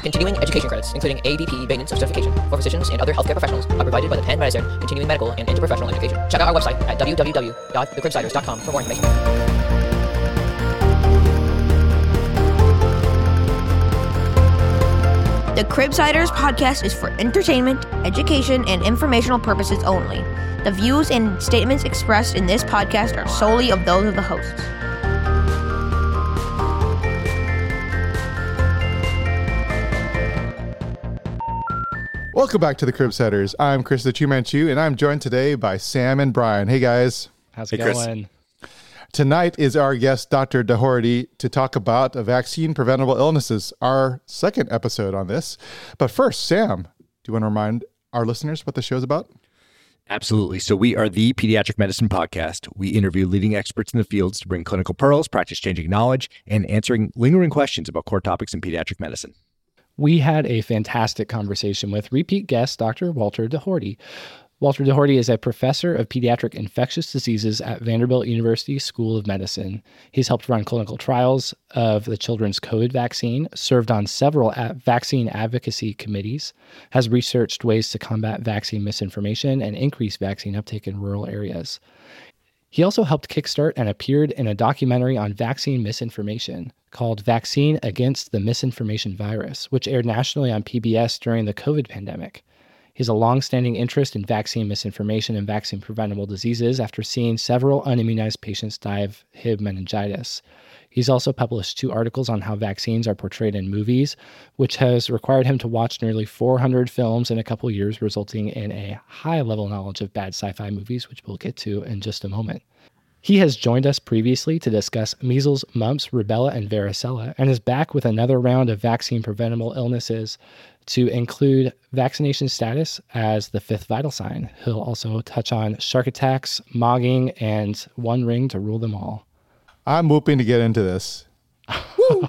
Continuing education credits, including ABP maintenance certification for physicians and other healthcare professionals, are provided by the Penn Medicine Continuing Medical and Interprofessional Education. Check out our website at www.thecribsiders.com for more information. The Cribsiders podcast is for entertainment, education, and informational purposes only. The views and statements expressed in this podcast are solely of those of the hosts. Welcome back to the Cribsiders. I'm Chris the Chu Manchu, and I'm joined today by Sam and Brian. Hey, guys. How's it going? Tonight is our guest, Dr. Doherty, to talk about vaccine-preventable illnesses, our second episode on this. But first, Sam, do you want to remind our listeners what the show's about? Absolutely. So we are the Pediatric Medicine Podcast. We interview leading experts in the fields to bring clinical pearls, practice-changing knowledge, and answering lingering questions about core topics in pediatric medicine. We had a fantastic conversation with repeat guest, Dr. Walter Doherty. Walter Doherty is a professor of pediatric infectious diseases at Vanderbilt University School of Medicine. He's helped run clinical trials of the children's COVID vaccine, served on several vaccine advocacy committees, has researched ways to combat vaccine misinformation and increase vaccine uptake in rural areas. He also helped kickstart and appeared in a documentary on vaccine misinformation called Vaccine Against the Misinformation Virus, which aired nationally on PBS during the COVID pandemic. He has a long-standing interest in vaccine misinformation and vaccine-preventable diseases after seeing several unimmunized patients die of Hib meningitis. He's also published 2 articles on how vaccines are portrayed in movies, which has required him to watch nearly 400 films in a couple years, resulting in a high-level knowledge of bad sci-fi movies, which we'll get to in just a moment. He has joined us previously to discuss measles, mumps, rubella, and varicella, and is back with another round of vaccine-preventable illnesses to include vaccination status as the 5th vital sign. He'll also touch on shark attacks, mogging, and one ring to rule them all. I'm whooping to get into this. Woo!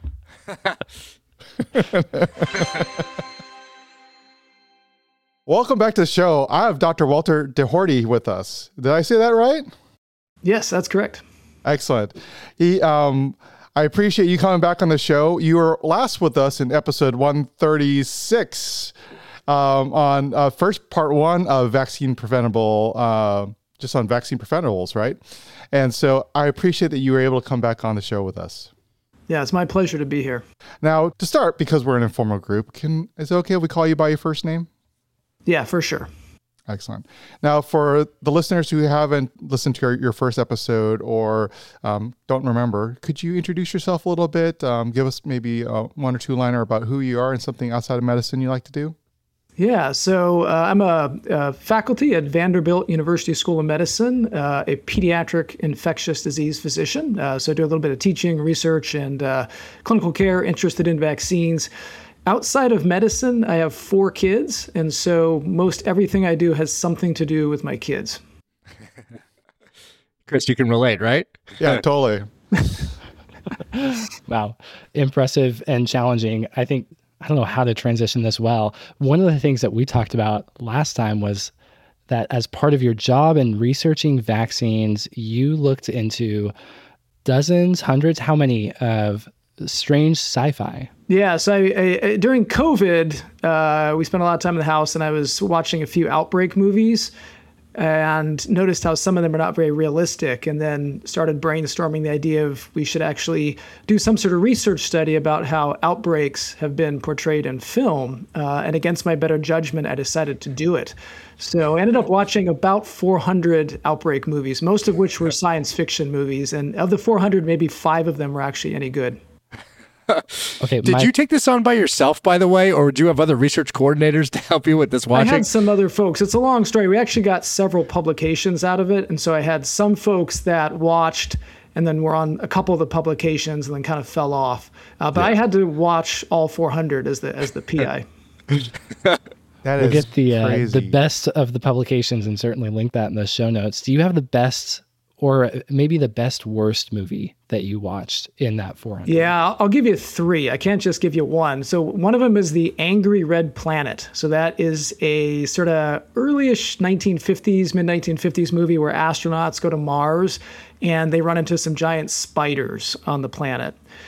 Welcome back to the show. I have Dr. Walter Doherty with us. Did I say that right? Yes, that's correct. Excellent. I appreciate you coming back on the show. You were last with us in episode 136 on first part 1 of vaccine preventable, just on vaccine preventables, right? And so I appreciate that you were able to come back on the show with us. Yeah, it's my pleasure to be here. Now, to start, because we're an informal group, is it okay if we call you by your first name? Yeah, for sure. Excellent. Now, for the listeners who haven't listened to your first episode or don't remember, could you introduce yourself a little bit? Give us maybe a 1 or 2 liner about who you are and something outside of medicine you like to do? Yeah, so I'm a faculty at Vanderbilt University School of Medicine, a pediatric infectious disease physician. So I do a little bit of teaching, research, and clinical care, interested in vaccines. Outside of medicine, I have 4 kids, and so most everything I do has something to do with my kids. Chris, you can relate, right? Yeah, totally. Wow. Impressive and challenging. I don't know how to transition this well. One of the things that we talked about last time was that as part of your job in researching vaccines, you looked into dozens, hundreds, how many of strange sci-fi? Yeah, so I during COVID, we spent a lot of time in the house, and I was watching a few outbreak movies and noticed how some of them are not very realistic, and then started brainstorming the idea of we should actually do some sort of research study about how outbreaks have been portrayed in film. And against my better judgment, I decided to do it. So I ended up watching about 400 outbreak movies, most of which were science fiction movies. And of the 400, maybe 5 of them were actually any good. Okay. Did you take this on by yourself, by the way, or do you have other research coordinators to help you with this watching? I had some other folks. It's a long story. We actually got several publications out of it. And so I had some folks that watched and then were on a couple of the publications and then kind of fell off. But I had to watch all 400 as the PI. That we'll is get the crazy. best of the publications and certainly link that in the show notes. Do you have the best or maybe the best worst movie that you watched in that 400? Yeah, I'll give you 3. I can't just give you 1. So one of them is The Angry Red Planet. So that is a sort of early-ish 1950s, mid-1950s movie where astronauts go to Mars and they run into some giant spiders on the planet.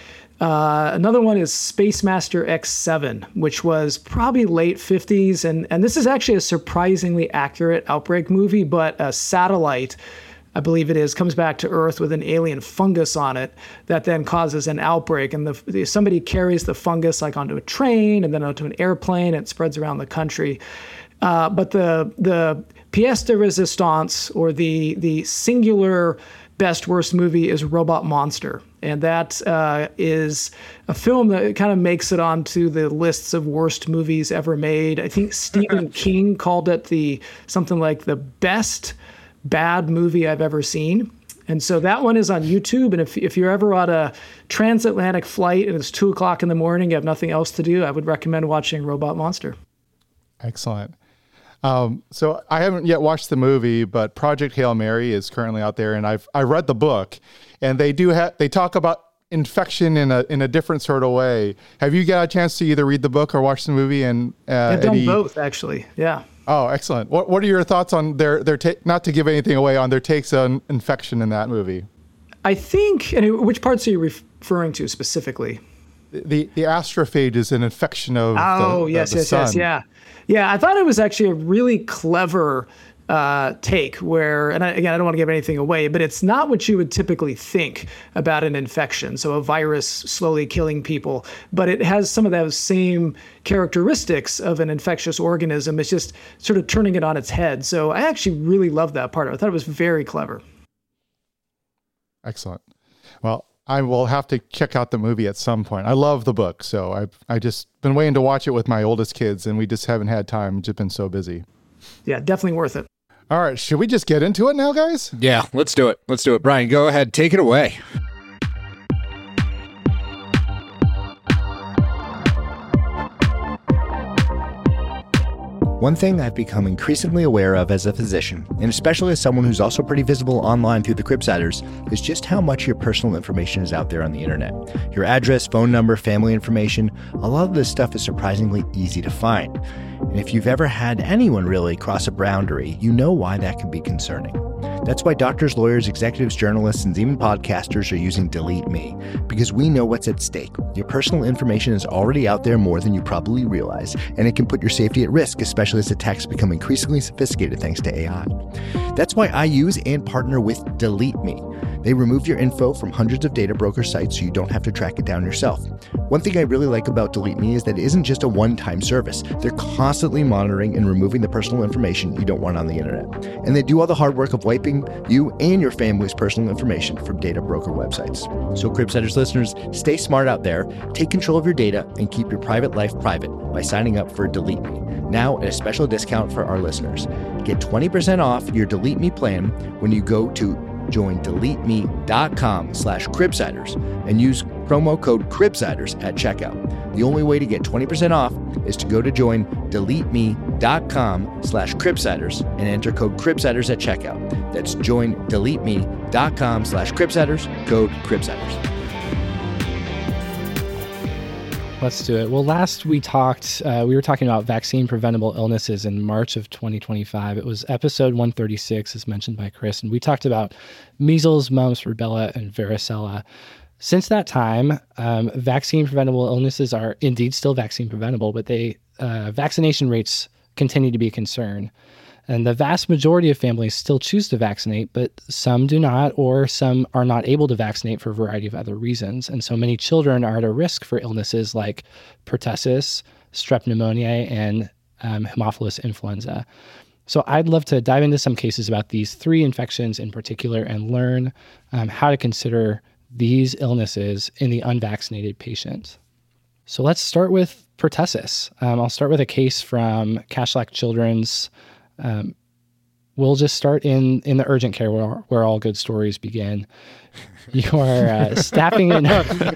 Another one is Space Master X7, which was probably late 50s. And this is actually a surprisingly accurate outbreak movie, but a satellite, I believe it is, comes back to Earth with an alien fungus on it that then causes an outbreak. And somebody carries the fungus like onto a train and then onto an airplane. And it spreads around the country. But the pièce de résistance, or the singular best worst movie, is Robot Monster. And that is a film that kind of makes it onto the lists of worst movies ever made. I think Stephen King called it something like the best bad movie I've ever seen. And so that one is on YouTube. And if you're ever on a transatlantic flight and it's 2:00 in the morning, you have nothing else to do, I would recommend watching Robot Monster. Excellent. So I haven't yet watched the movie, but Project Hail Mary is currently out there, and I read the book, and they talk about infection in a different sort of way. Have you got a chance to either read the book or watch the movie? And I've done both, actually. Yeah. Oh, excellent. What are your thoughts on their not to give anything away, on their takes on infection in that movie? I think, and which parts are you referring to specifically? The astrophages is an infection of the sun. Yeah, I thought it was actually a really clever take where, and I don't want to give anything away, but it's not what you would typically think about an infection. So a virus slowly killing people, but it has some of those same characteristics of an infectious organism. It's just sort of turning it on its head. So I actually really loved that part. I thought it was very clever. Excellent. Well, I will have to check out the movie at some point. I love the book, so I just been waiting to watch it with my oldest kids, and we just haven't had time. Just been so busy. Yeah, definitely worth it. All right, should we just get into it now, guys? Yeah, let's do it. Brian, go ahead. Take it away. One thing I've become increasingly aware of as a physician, and especially as someone who's also pretty visible online through the Cribsiders, is just how much your personal information is out there on the internet. Your address, phone number, family information, a lot of this stuff is surprisingly easy to find. And if you've ever had anyone really cross a boundary, you know why that can be concerning. That's why doctors, lawyers, executives, journalists, and even podcasters are using Delete Me, because we know what's at stake. Your personal information is already out there more than you probably realize, and it can put your safety at risk, especially as attacks become increasingly sophisticated thanks to AI. That's why I use and partner with Delete Me. They remove your info from hundreds of data broker sites so you don't have to track it down yourself. One thing I really like about Delete Me is that it isn't just a one-time service. They're constantly monitoring and removing the personal information you don't want on the internet. And they do all the hard work of wiping you and your family's personal information from data broker websites. So Cribsiders listeners, stay smart out there, take control of your data, and keep your private life private by signing up for Delete Me. Now at a special discount for our listeners. Get 20% off your Delete Me plan when you go to joindeleteme.com/Cribsiders and use promo code Cribsiders at checkout. The only way to get 20% off is to go to joindeleteme.com/Cribsiders and enter code Cribsiders at checkout. That's joindeleteme.com/Cribsiders, code Cribsiders. Let's do it. Well, last we talked, we were talking about vaccine preventable illnesses in March of 2025. It was episode 136, as mentioned by Chris, and we talked about measles, mumps, rubella, and varicella. Since that time, vaccine preventable illnesses are indeed still vaccine preventable, but vaccination rates continue to be a concern. And the vast majority of families still choose to vaccinate, but some do not, or some are not able to vaccinate for a variety of other reasons. And so many children are at a risk for illnesses like pertussis, strep pneumoniae, and Haemophilus influenza. So I'd love to dive into some cases about these three infections in particular and learn how to consider these illnesses in the unvaccinated patient. So let's start with pertussis. I'll start with a case from Kashlak Children's. We'll just start in the urgent care where all good stories begin. You're staffing in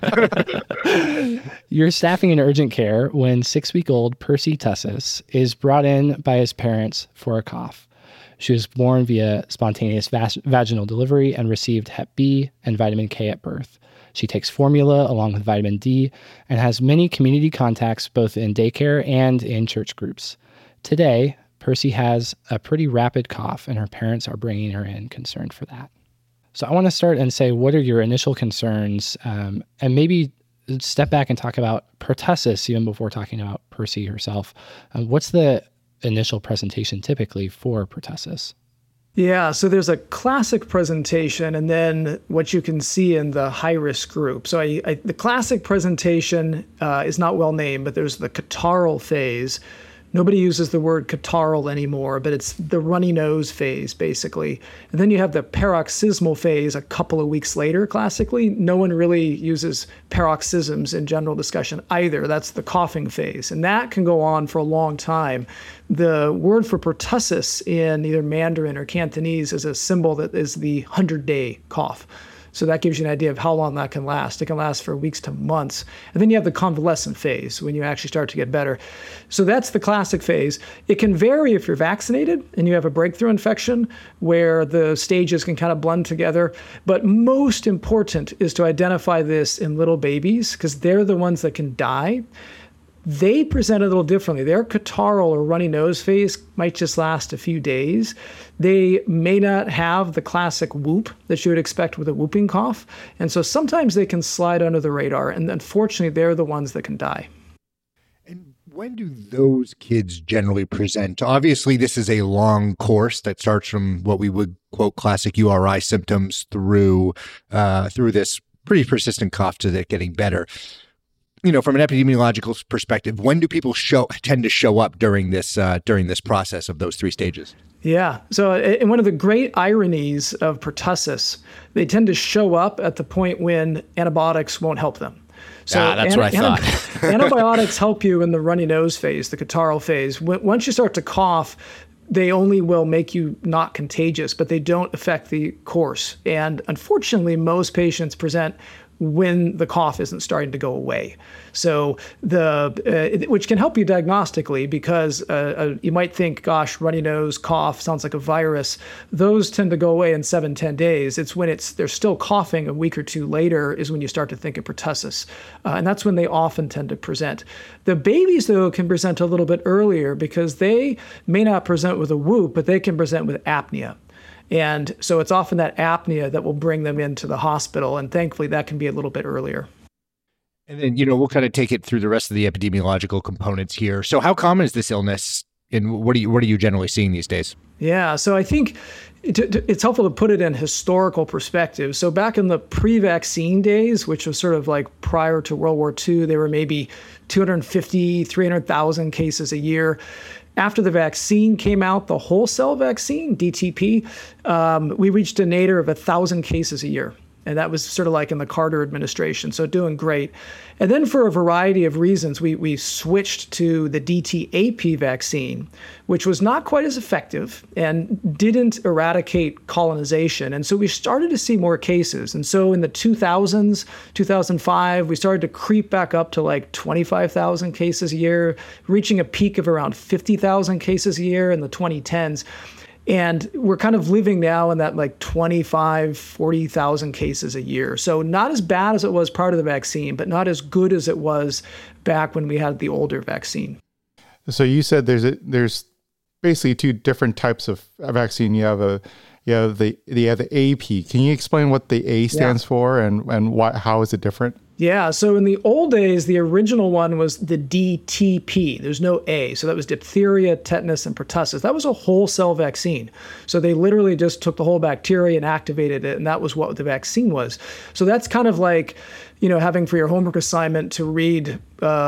urgent care when 6-week-old Percy Tussis is brought in by his parents for a cough. She was born via spontaneous vaginal delivery and received Hep B and vitamin K at birth. She takes formula along with vitamin D and has many community contacts both in daycare and in church groups. Today, Percy has a pretty rapid cough, and her parents are bringing her in concerned for that. So I want to start and say, what are your initial concerns? And maybe step back and talk about pertussis, even before talking about Percy herself, what's the initial presentation typically for pertussis? Yeah, so there's a classic presentation and then what you can see in the high-risk group. So the classic presentation is not well named, but there's the catarrhal phase. Nobody uses the word catarrhal anymore, but it's the runny nose phase, basically. And then you have the paroxysmal phase a couple of weeks later, classically. No one really uses paroxysms in general discussion either. That's the coughing phase. And that can go on for a long time. The word for pertussis in either Mandarin or Cantonese is a symbol that is the 100-day cough. So that gives you an idea of how long that can last. It can last for weeks to months. And then you have the convalescent phase when you actually start to get better. So that's the classic phase. It can vary if you're vaccinated and you have a breakthrough infection where the stages can kind of blend together. But most important is to identify this in little babies because they're the ones that can die. They present a little differently. Their catarrhal or runny nose phase might just last a few days. They may not have the classic whoop that you would expect with a whooping cough. And so sometimes they can slide under the radar. And unfortunately, they're the ones that can die. And when do those kids generally present? Obviously, this is a long course that starts from what we would quote classic URI symptoms through this pretty persistent cough to it getting better. You know, from an epidemiological perspective, when do people tend to show up during this process of those three stages? Yeah. So and one of the great ironies of pertussis, they tend to show up at the point when antibiotics won't help them. So that's what I thought. Antibiotics help you in the runny nose phase, the catarrhal phase. Once you start to cough, they only will make you not contagious, but they don't affect the course. And unfortunately, most patients present when the cough isn't starting to go away. So which can help you diagnostically because you might think, gosh, runny nose, cough, sounds like a virus. Those tend to go away in 7-10 days. It's when they're still coughing a week or two later is when you start to think of pertussis. And that's when they often tend to present. The babies, though, can present a little bit earlier because they may not present with a whoop, but they can present with apnea. And so it's often that apnea that will bring them into the hospital. And thankfully, that can be a little bit earlier. And then, we'll kind of take it through the rest of the epidemiological components here. So how common is this illness and what are you generally seeing these days? Yeah, so I think it's helpful to put it in historical perspective. So back in the pre-vaccine days, which was sort of like prior to World War II, there were maybe 250, 300,000 cases a year. After the vaccine came out, the whole cell vaccine, DTP, we reached a nadir of 1,000 cases a year. And that was sort of like in the Carter administration, so doing great. And then for a variety of reasons, we switched to the DTaP vaccine, which was not quite as effective and didn't eradicate colonization. And so we started to see more cases. And so in the 2000s, 2005, we started to creep back up to like 25,000 cases a year, reaching a peak of around 50,000 cases a year in the 2010s. And we're kind of living now in that like 25, 40,000 cases a year. So not as bad as it was prior to the vaccine, but not as good as it was back when we had the older vaccine. So you said there's basically two different types of vaccine. You have the AP. Can you explain what the A stands for and how is it different? Yeah, so in the old days, the original one was the DTP. There's no A. So that was diphtheria, tetanus, and pertussis. That was a whole cell vaccine. So they literally just took the whole bacteria and activated it, and that was what the vaccine was. So that's kind of like, having for your homework assignment to read,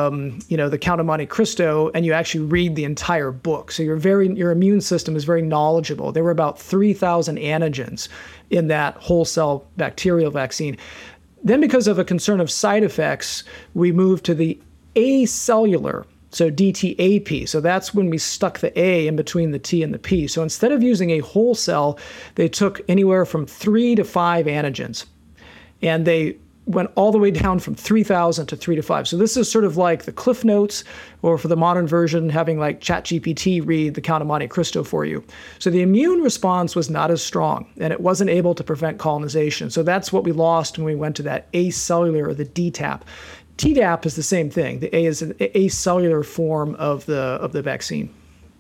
the Count of Monte Cristo, and you actually read the entire book. So your immune system is very knowledgeable. There were about 3,000 antigens in that whole cell bacterial vaccine. Then because of a concern of side effects, we moved to the acellular, so DTaP. So that's when we stuck the A in between the T and the P. So instead of using a whole cell, they took anywhere from 3 to 5 antigens. And they went all the way down from 3,000 to 3 to 5. So this is sort of like the Cliff Notes, or for the modern version, having like ChatGPT read the Count of Monte Cristo for you. So the immune response was not as strong, and it wasn't able to prevent colonization. So that's what we lost when we went to that acellular, or the DTaP. Tdap is the same thing. The A is an acellular form of the vaccine.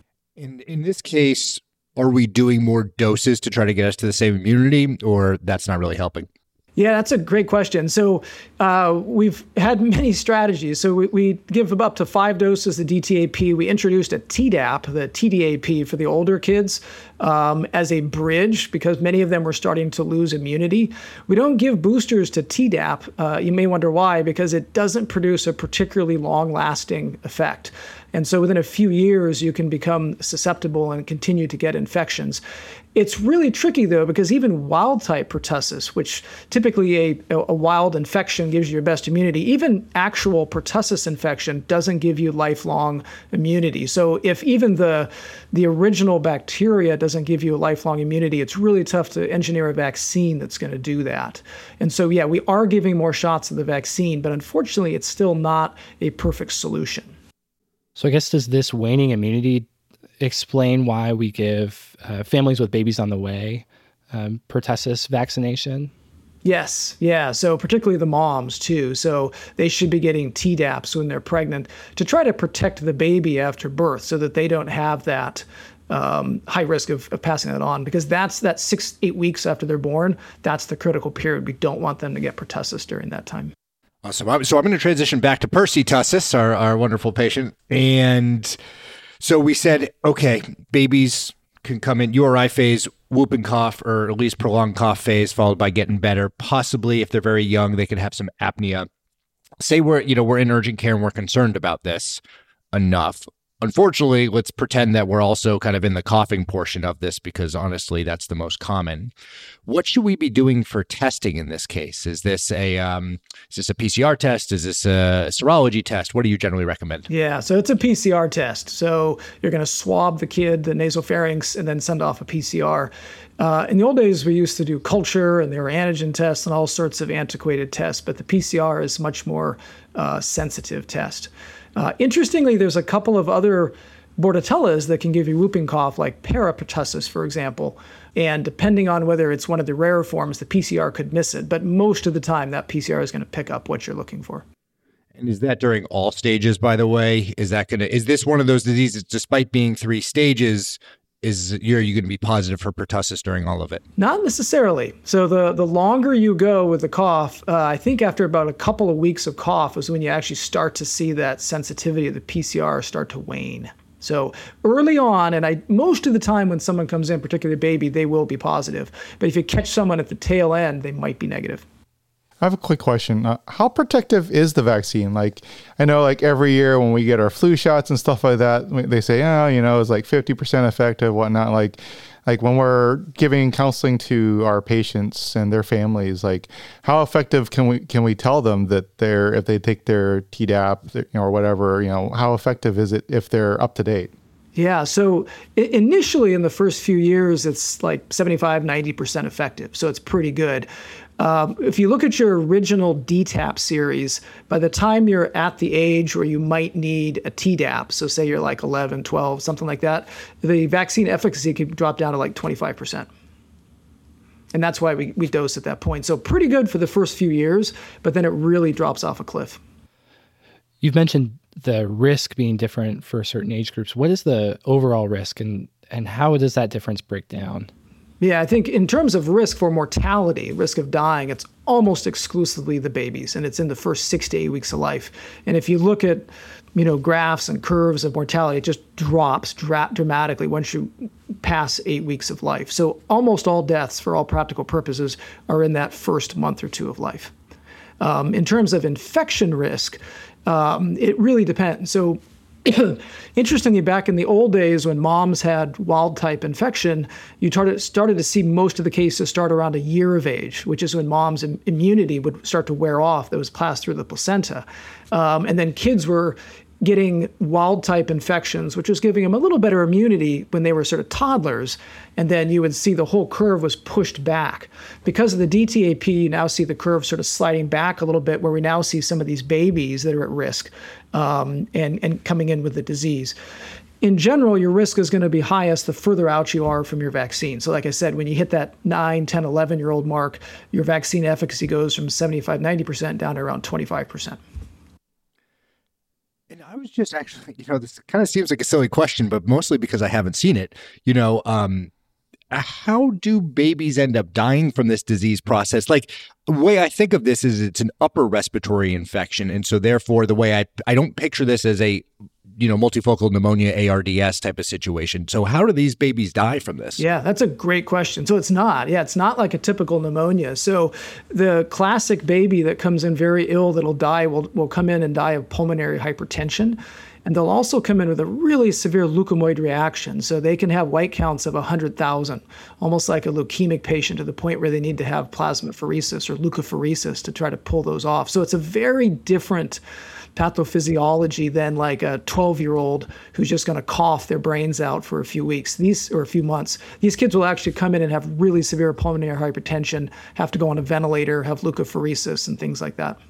In this case, are we doing more doses to try to get us to the same immunity, or that's not really helping? Yeah, that's a great question. So we've had many strategies. So we give up to 5 doses of DTaP. We introduced a Tdap, the TDAP for the older kids, as a bridge because many of them were starting to lose immunity. We don't give boosters to Tdap. You may wonder why, because it doesn't produce a particularly long-lasting effect. And so within a few years, you can become susceptible and continue to get infections. It's really tricky, though, because even wild-type pertussis, which typically a wild infection gives you your best immunity, even actual pertussis infection doesn't give you lifelong immunity. So if even the original bacteria doesn't give you a lifelong immunity, it's really tough to engineer a vaccine that's going to do that. And so, yeah, we are giving more shots of the vaccine, but unfortunately, it's still not a perfect solution. So I guess does this waning immunity explain why we give families with babies on the way pertussis vaccination? Yes. Yeah. So particularly the moms too. So they should be getting Tdaps when they're pregnant to try to protect the baby after birth so that they don't have that high risk of passing that on, because that's that 6-8 weeks after they're born. That's the critical period. We don't want them to get pertussis during that time. Awesome. So I'm going to transition back to Percy Tussis, our wonderful patient. And so we said, okay, babies can come in URI phase, whooping cough, or at least prolonged cough phase, followed by getting better. Possibly, if they're very young, they could have some apnea. Say we're in urgent care and we're concerned about this enough. Unfortunately, let's pretend that we're also kind of in the coughing portion of this because honestly, that's the most common. What should we be doing for testing in this case? Is this a PCR test? Is this a serology test? What do you generally recommend? Yeah, so it's a PCR test. So you're going to swab the kid, the nasopharynx, and then send off a PCR. In the old days, we used to do culture, and there were antigen tests and all sorts of antiquated tests, but the PCR is much more sensitive test. Interestingly, there's a couple of other Bordetellas that can give you whooping cough, like parapertussis, for example. And depending on whether it's one of the rarer forms, the PCR could miss it. But most of the time, that PCR is going to pick up what you're looking for. And is that during all stages, by the way? Is this one of those diseases, despite being 3 stages, are you going to be positive for pertussis during all of it? Not necessarily. So the longer you go with the cough, I think after about a couple of weeks of cough is when you actually start to see that sensitivity of the PCR start to wane. So early on, and most of the time when someone comes in, particularly a baby, they will be positive. But if you catch someone at the tail end, they might be negative. I have a quick question. How protective is the vaccine? Like, I know like every year when we get our flu shots and stuff like that, they say, it's like 50% effective, whatnot. Like when we're giving counseling to our patients and their families, like how effective can we tell them that if they take their Tdap or whatever, how effective is it if they're up to date? Yeah, so initially in the first few years, it's like 75, 90% effective. So it's pretty good. If you look at your original DTaP series, by the time you're at the age where you might need a Tdap, so say you're like 11, 12, something like that, the vaccine efficacy could drop down to like 25%. And that's why we dose at that point. So pretty good for the first few years, but then it really drops off a cliff. You've mentioned the risk being different for certain age groups. What is the overall risk and how does that difference break down? Yeah, I think in terms of risk for mortality, risk of dying, it's almost exclusively the babies, and it's in the first 6 to 8 weeks of life. And if you look at, graphs and curves of mortality, it just drops dramatically once you pass 8 weeks of life. So almost all deaths, for all practical purposes, are in that first month or 2 of life. In terms of infection risk, it really depends. So interestingly, back in the old days when moms had wild-type infection, you started to see most of the cases start around a year of age, which is when mom's immunity would start to wear off that was passed through the placenta. And then kids were getting wild-type infections, which was giving them a little better immunity when they were sort of toddlers. And then you would see the whole curve was pushed back. Because of the DTaP, you now see the curve sort of sliding back a little bit, where we now see some of these babies that are at risk and coming in with the disease. In general, your risk is going to be highest the further out you are from your vaccine. So like I said, when you hit that 9, 10, 11-year-old mark, your vaccine efficacy goes from 75, 90% down to around 25%. And I was just actually, this kind of seems like a silly question, but mostly because I haven't seen it. how do babies end up dying from this disease process? Like, the way I think of this is it's an upper respiratory infection. And so therefore, the way I don't picture this as a, multifocal pneumonia, ARDS type of situation. So how do these babies die from this? Yeah, that's a great question. So it's not like a typical pneumonia. So the classic baby that comes in very ill that'll die will come in and die of pulmonary hypertension. And they'll also come in with a really severe leukemoid reaction. So they can have white counts of 100,000, almost like a leukemic patient, to the point where they need to have plasmapheresis or leukapheresis to try to pull those off. So it's a very different pathophysiology than like a 12-year-old who's just going to cough their brains out for a few weeks, or a few months. These kids will actually come in and have really severe pulmonary hypertension, have to go on a ventilator, have leukapheresis and things like that.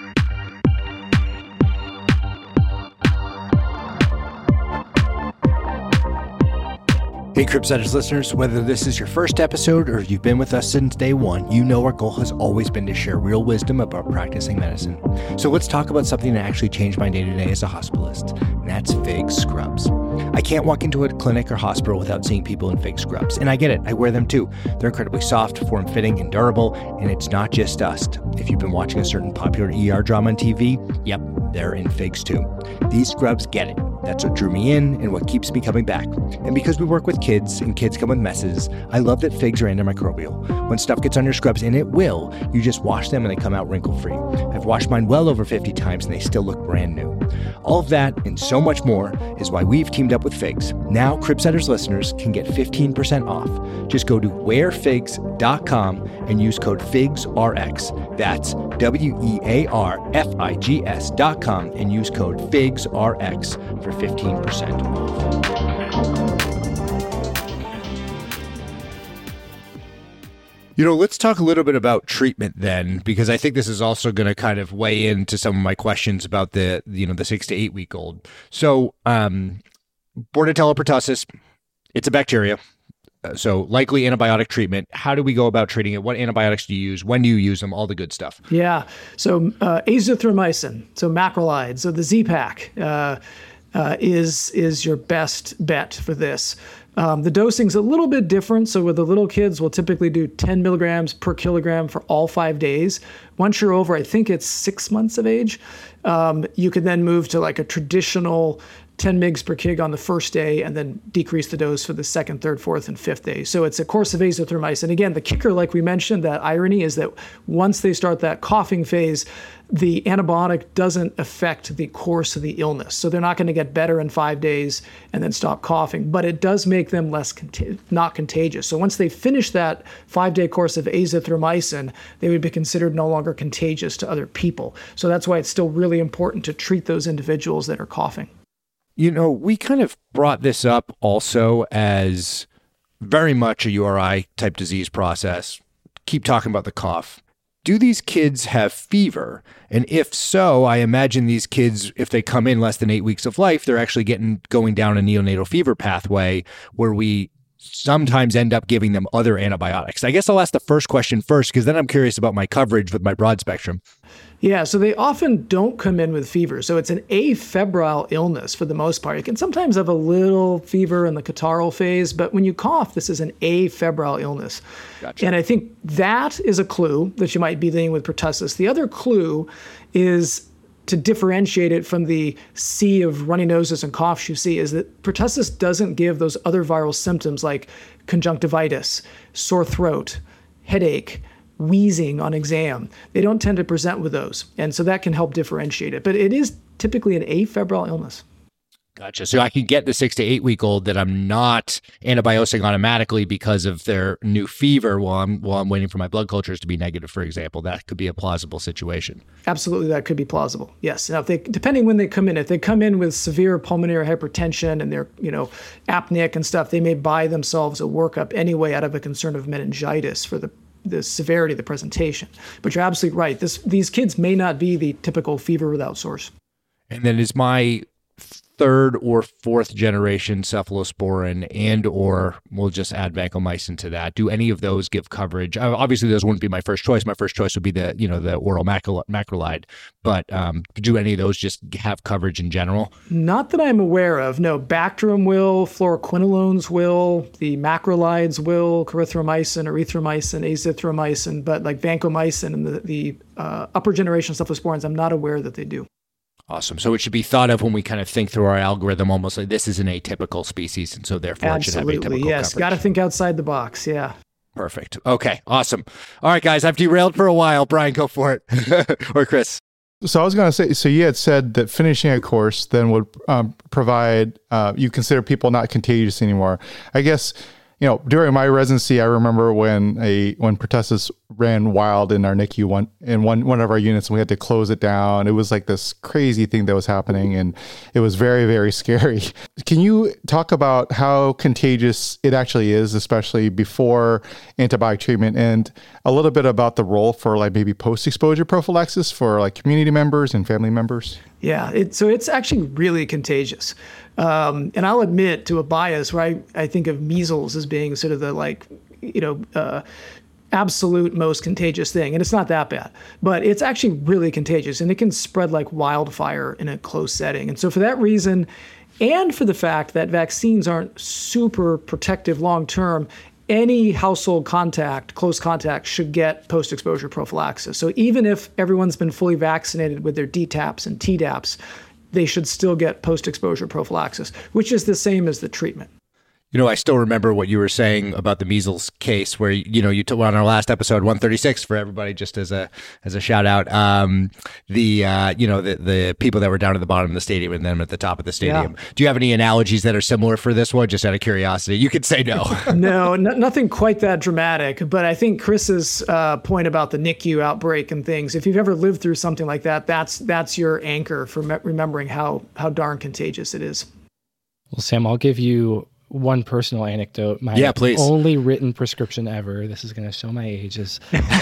Hey, CribSetters listeners, whether this is your first episode or you've been with us since day one, you know our goal has always been to share real wisdom about practicing medicine. So let's talk about something that actually changed my day-to-day as a hospitalist, and that's FIGS scrubs. I can't walk into a clinic or hospital without seeing people in FIGS scrubs, and I get it, I wear them too. They're incredibly soft, form-fitting, and durable, and it's not just dust. If you've been watching a certain popular ER drama on TV, yep, they're in FIGS too. These scrubs get it. That's what drew me in and what keeps me coming back. And because we work with kids and kids come with messes, I love that FIGS are antimicrobial. When stuff gets on your scrubs, and it will, you just wash them and they come out wrinkle-free. I've washed mine well over 50 times and they still look brand new. All of that and so much more is why we've teamed up with FIGS. Now CribSetters listeners can get 15% off. Just go to wearfigs.com and use code FIGSRX. That's WEARFIGS.com and use code FIGSRX for 15% off. Let's talk a little bit about treatment then, because I think this is also going to kind of weigh into some of my questions about the 6 to 8 week old. So, Bordetella pertussis, it's a bacteria. So likely antibiotic treatment. How do we go about treating it? What antibiotics do you use? When do you use them? All the good stuff. Yeah. So azithromycin, so macrolide, so the Z-Pak is your best bet for this. The dosing's a little bit different. So with the little kids, we'll typically do 10 milligrams per kilogram for all 5 days. Once you're over, I think it's 6 months of age, you can then move to like a traditional 10 mg per kg on the first day and then decrease the dose for the second, third, fourth, and fifth day. So it's a course of azithromycin. Again, the kicker, like we mentioned, that irony is that once they start that coughing phase, the antibiotic doesn't affect the course of the illness. So they're not going to get better in 5 days and then stop coughing, but it does make them less not contagious. So once they finish that 5-day course of azithromycin, they would be considered no longer contagious to other people. So that's why it's still really important to treat those individuals that are coughing. We kind of brought this up also as very much a URI type disease process. Keep talking about the cough. Do these kids have fever? And if so, I imagine these kids, if they come in less than 8 weeks of life, they're actually going down a neonatal fever pathway where we sometimes end up giving them other antibiotics. I guess I'll ask the first question first, because then I'm curious about my coverage with my broad spectrum. Yeah, so they often don't come in with fever. So it's an afebrile illness for the most part. You can sometimes have a little fever in the catarrhal phase, but when you cough, this is an afebrile illness. Gotcha. And I think that is a clue that you might be dealing with pertussis. The other clue is to differentiate it from the sea of runny noses and coughs you see is that pertussis doesn't give those other viral symptoms like conjunctivitis, sore throat, headache, wheezing on exam. They don't tend to present with those. And so that can help differentiate it. But it is typically an afebrile illness. Gotcha. So I can get the 6 to 8 week old that I'm not antibiotic automatically because of their new fever while I'm waiting for my blood cultures to be negative, for example. That could be a plausible situation. Absolutely, that could be plausible. Yes. Now, depending when they come in, if they come in with severe pulmonary hypertension and they're apneic and stuff, they may buy themselves a workup anyway out of a concern of meningitis for the severity of the presentation. But you're absolutely right. These kids may not be the typical fever without source. And then is my third or fourth generation cephalosporin, and or we'll just add vancomycin to that, do any of those give coverage? Obviously, those wouldn't be my first choice. My first choice would be the oral macrolide. But do any of those just have coverage in general? Not that I'm aware of. No, Bactrim will, fluoroquinolones will, the macrolides will, clarithromycin, erythromycin, azithromycin, but like vancomycin and the upper generation cephalosporins, I'm not aware that they do. Awesome. So it should be thought of when we kind of think through our algorithm almost like this is an atypical species, and so therefore it should have atypical yes. coverage. Got to think outside the box, yeah. Perfect. Okay, awesome. All right, guys, I've derailed for a while. Brian, go for it. Or Chris. So I was going to say, so you had said that finishing a course then would provide, you consider people not contagious anymore. I guess, during my residency, I remember when pertussis ran wild in our NICU in one of our units, and we had to close it down. It was like this crazy thing that was happening, and it was very, very scary. Can you talk about how contagious it actually is, especially before antibiotic treatment, and a little bit about the role for like maybe post-exposure prophylaxis for like community members and family members? Yeah, so it's actually really contagious. And I'll admit to a bias where I think of measles as being sort of the absolute most contagious thing. And it's not that bad, but it's actually really contagious, and it can spread like wildfire in a close setting. And so for that reason, and for the fact that vaccines aren't super protective long-term, any household contact, close contact, should get post-exposure prophylaxis. So even if everyone's been fully vaccinated with their DTaPs and Tdaps, they should still get post-exposure prophylaxis, which is the same as the treatment. I still remember what you were saying about the measles case where, you took on our last episode, 136, for everybody, just as a shout out, the people that were down at the bottom of the stadium and then at the top of the stadium. Yeah. Do you have any analogies that are similar for this one, just out of curiosity? You could say no. No, nothing quite that dramatic. But I think Chris's point about the NICU outbreak and things, if you've ever lived through something like that, that's your anchor for remembering how darn contagious it is. Well, Sam, I'll give you one personal anecdote. My please. Only written prescription ever, this is going to show my age, is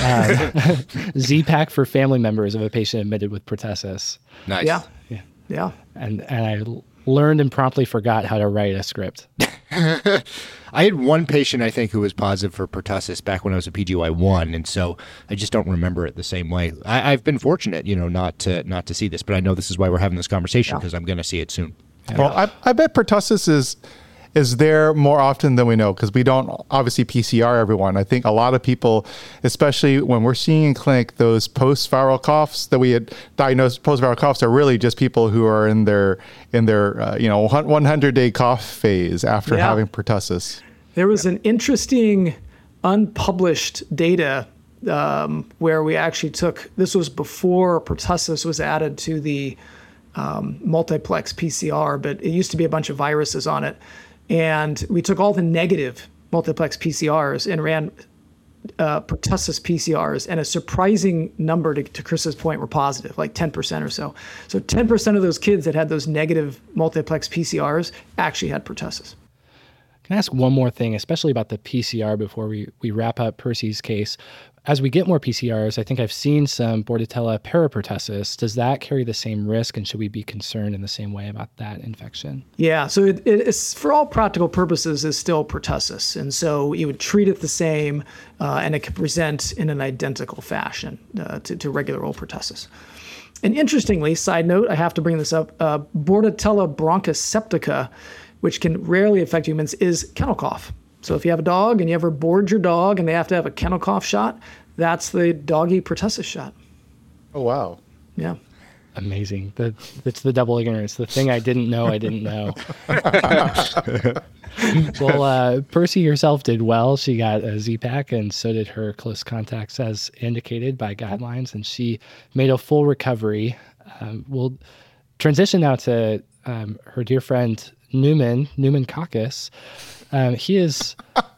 Z-Pak for family members of a patient admitted with pertussis. Nice. Yeah. And I learned and promptly forgot how to write a script. I had one patient, I think, who was positive for pertussis back when I was a PGY1, and so I just don't remember it the same way. I've been fortunate, not to see this, but I know this is why we're having this conversation, because I'm going to see it soon. Yeah. Well, I bet pertussis is there more often than we know, because we don't obviously PCR everyone. I think a lot of people, especially when we're seeing in clinic those post-viral coughs that we had diagnosed, post-viral coughs are really just people who are in their 100-day cough phase after having pertussis. There was an interesting unpublished data where we actually this was before pertussis was added to the multiplex PCR, but it used to be a bunch of viruses on it. And we took all the negative multiplex PCRs and ran pertussis PCRs, and a surprising number, to Chris's point, were positive, like 10% or so. So 10% of those kids that had those negative multiplex PCRs actually had pertussis. Can I ask one more thing, especially about the PCR before we wrap up Percy's case? As we get more PCRs, I think I've seen some Bordetella parapertussis. Does that carry the same risk, and should we be concerned in the same way about that infection? Yeah, so it's for all practical purposes is still pertussis, and so you would treat it the same, and it could present in an identical fashion to regular old pertussis. And interestingly, side note, I have to bring this up, Bordetella bronchoseptica, which can rarely affect humans, is kennel cough. So if you have a dog and you ever board your dog and they have to have a kennel cough shot, that's the doggy pertussis shot. Oh, wow. Yeah. Amazing. It's the double ignorance. The thing I didn't know. Well, Percy herself did well. She got a Z-Pak, and so did her close contacts as indicated by guidelines, and she made a full recovery. We'll transition now to her dear friend Newman Caucus. He is...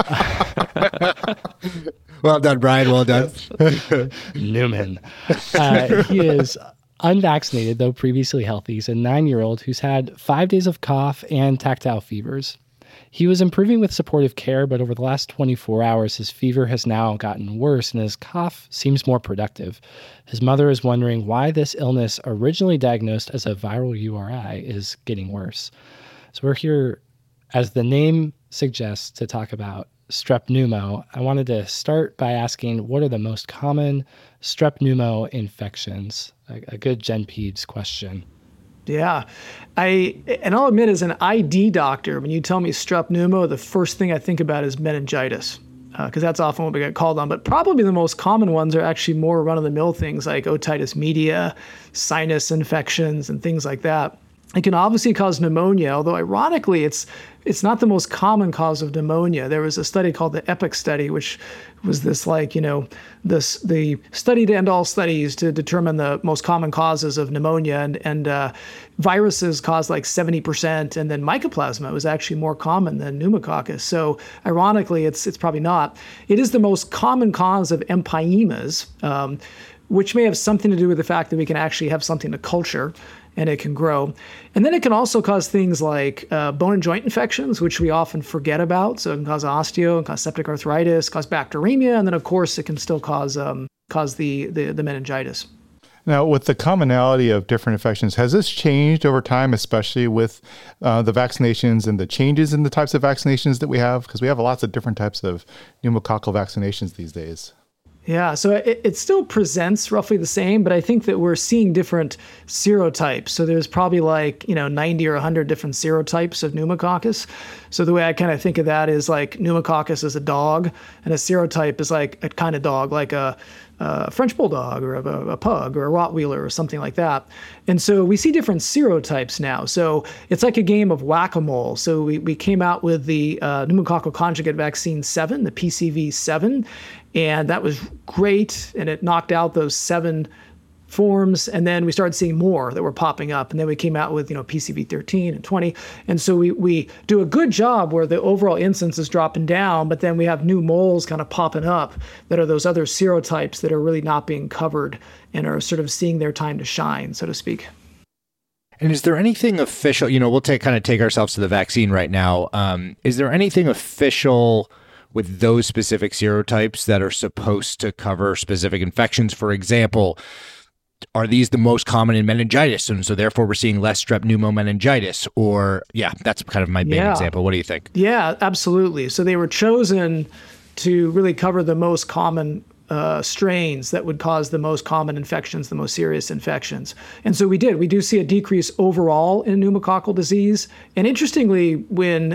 Well done, Brian. Well done. Newman. He is unvaccinated, though previously healthy. He's a 9-year-old who's had 5 days of cough and tactile fevers. He was improving with supportive care, but over the last 24 hours, his fever has now gotten worse and his cough seems more productive. His mother is wondering why this illness, originally diagnosed as a viral URI, is getting worse. So we're here, as the name suggests, to talk about strep pneumo. I wanted to start by asking, what are the most common strep pneumo infections? A good Gen Peds question. Yeah. I'll admit, as an ID doctor, when you tell me strep pneumo, the first thing I think about is meningitis, because that's often what we get called on. But probably the most common ones are actually more run-of-the-mill things like otitis media, sinus infections, and things like that. It can obviously cause pneumonia, although ironically, it's not the most common cause of pneumonia. There was a study called the EPIC study, which was the study to end all studies to determine the most common causes of pneumonia, and viruses caused like 70%, and then mycoplasma was actually more common than pneumococcus. So ironically, it's probably not. It is the most common cause of empyemas, which may have something to do with the fact that we can actually have something to culture and it can grow. And then it can also cause things like bone and joint infections, which we often forget about. So it can cause osteo, and cause septic arthritis, cause bacteremia, and then of course it can still cause the meningitis. Now, with the commonality of different infections, has this changed over time, especially with the vaccinations and the changes in the types of vaccinations that we have? Because we have lots of different types of pneumococcal vaccinations these days. Yeah, so it still presents roughly the same, but I think that we're seeing different serotypes. So there's probably 90 or 100 different serotypes of pneumococcus. So the way I kind of think of that is like pneumococcus is a dog, and a serotype is like a kind of dog, like a French bulldog or a pug or a Rottweiler or something like that. And so we see different serotypes now. So it's like a game of whack-a-mole. So we came out with the pneumococcal conjugate vaccine 7, the PCV7, and that was great. And it knocked out those 7 forms. And then we started seeing more that were popping up. And then we came out with, PCV 13 and 20. And so we do a good job where the overall incidence is dropping down, but then we have new moles kind of popping up that are those other serotypes that are really not being covered and are sort of seeing their time to shine, so to speak. And is there anything official, we'll take ourselves to the vaccine right now. Is there anything official with those specific serotypes that are supposed to cover specific infections? For example, are these the most common in meningitis, and so therefore we're seeing less strep pneumomeningitis? Or, that's kind of my main example. What do you think? Yeah, absolutely. So they were chosen to really cover the most common strains that would cause the most common infections, the most serious infections. And so we do see a decrease overall in pneumococcal disease. And interestingly, when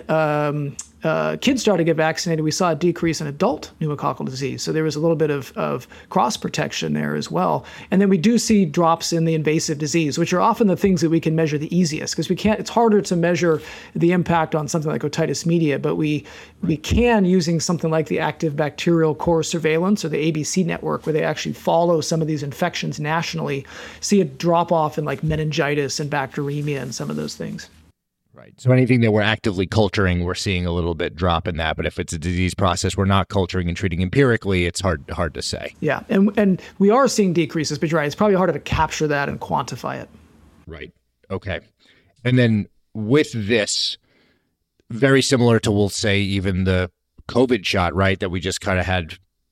kids started to get vaccinated, we saw a decrease in adult pneumococcal disease. So there was a little bit of cross protection there as well. And then we do see drops in the invasive disease, which are often the things that we can measure the easiest, because it's harder to measure the impact on something like otitis media, but we can, using something like the active bacterial core surveillance or the ABC network, where they actually follow some of these infections nationally, see a drop off in like meningitis and bacteremia and some of those things. Right. So anything that we're actively culturing, we're seeing a little bit drop in that. But if it's a disease process we're not culturing and treating empirically, it's hard to say. Yeah. And we are seeing decreases, but you're right, it's probably harder to capture that and quantify it. Right. Okay. And then with this, very similar to, we'll say, even the COVID shot, right, that we just kind of had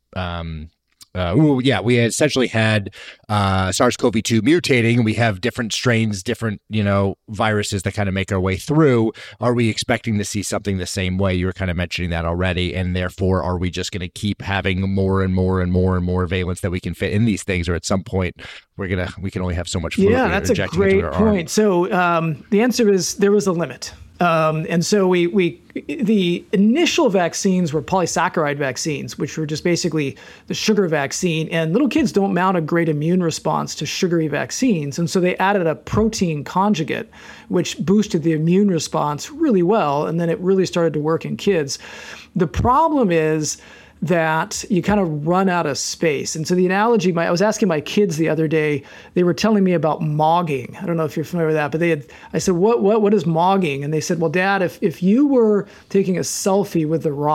we essentially had SARS-CoV-2 mutating, and we have different strains, different, viruses that kind of make our way through. Are we expecting to see something the same way? You were kind of mentioning that already. And therefore, are we just going to keep having more and more and more and more valence that we can fit in these things? Or at some point, we can only have so much fluid. Yeah, that's a great point. So the answer is there was a limit. And so the initial vaccines were polysaccharide vaccines, which were just basically the sugar vaccine. And little kids don't mount a great immune response to sugary vaccines. And so they added a protein conjugate, which boosted the immune response really well. And then it really started to work in kids. The problem is that you kind of run out of space. And so the analogy, I was asking my kids the other day, they were telling me about mogging. I don't know if you're familiar with that, but I said, what is mogging? And they said, well, Dad, if you were taking a selfie with The Rock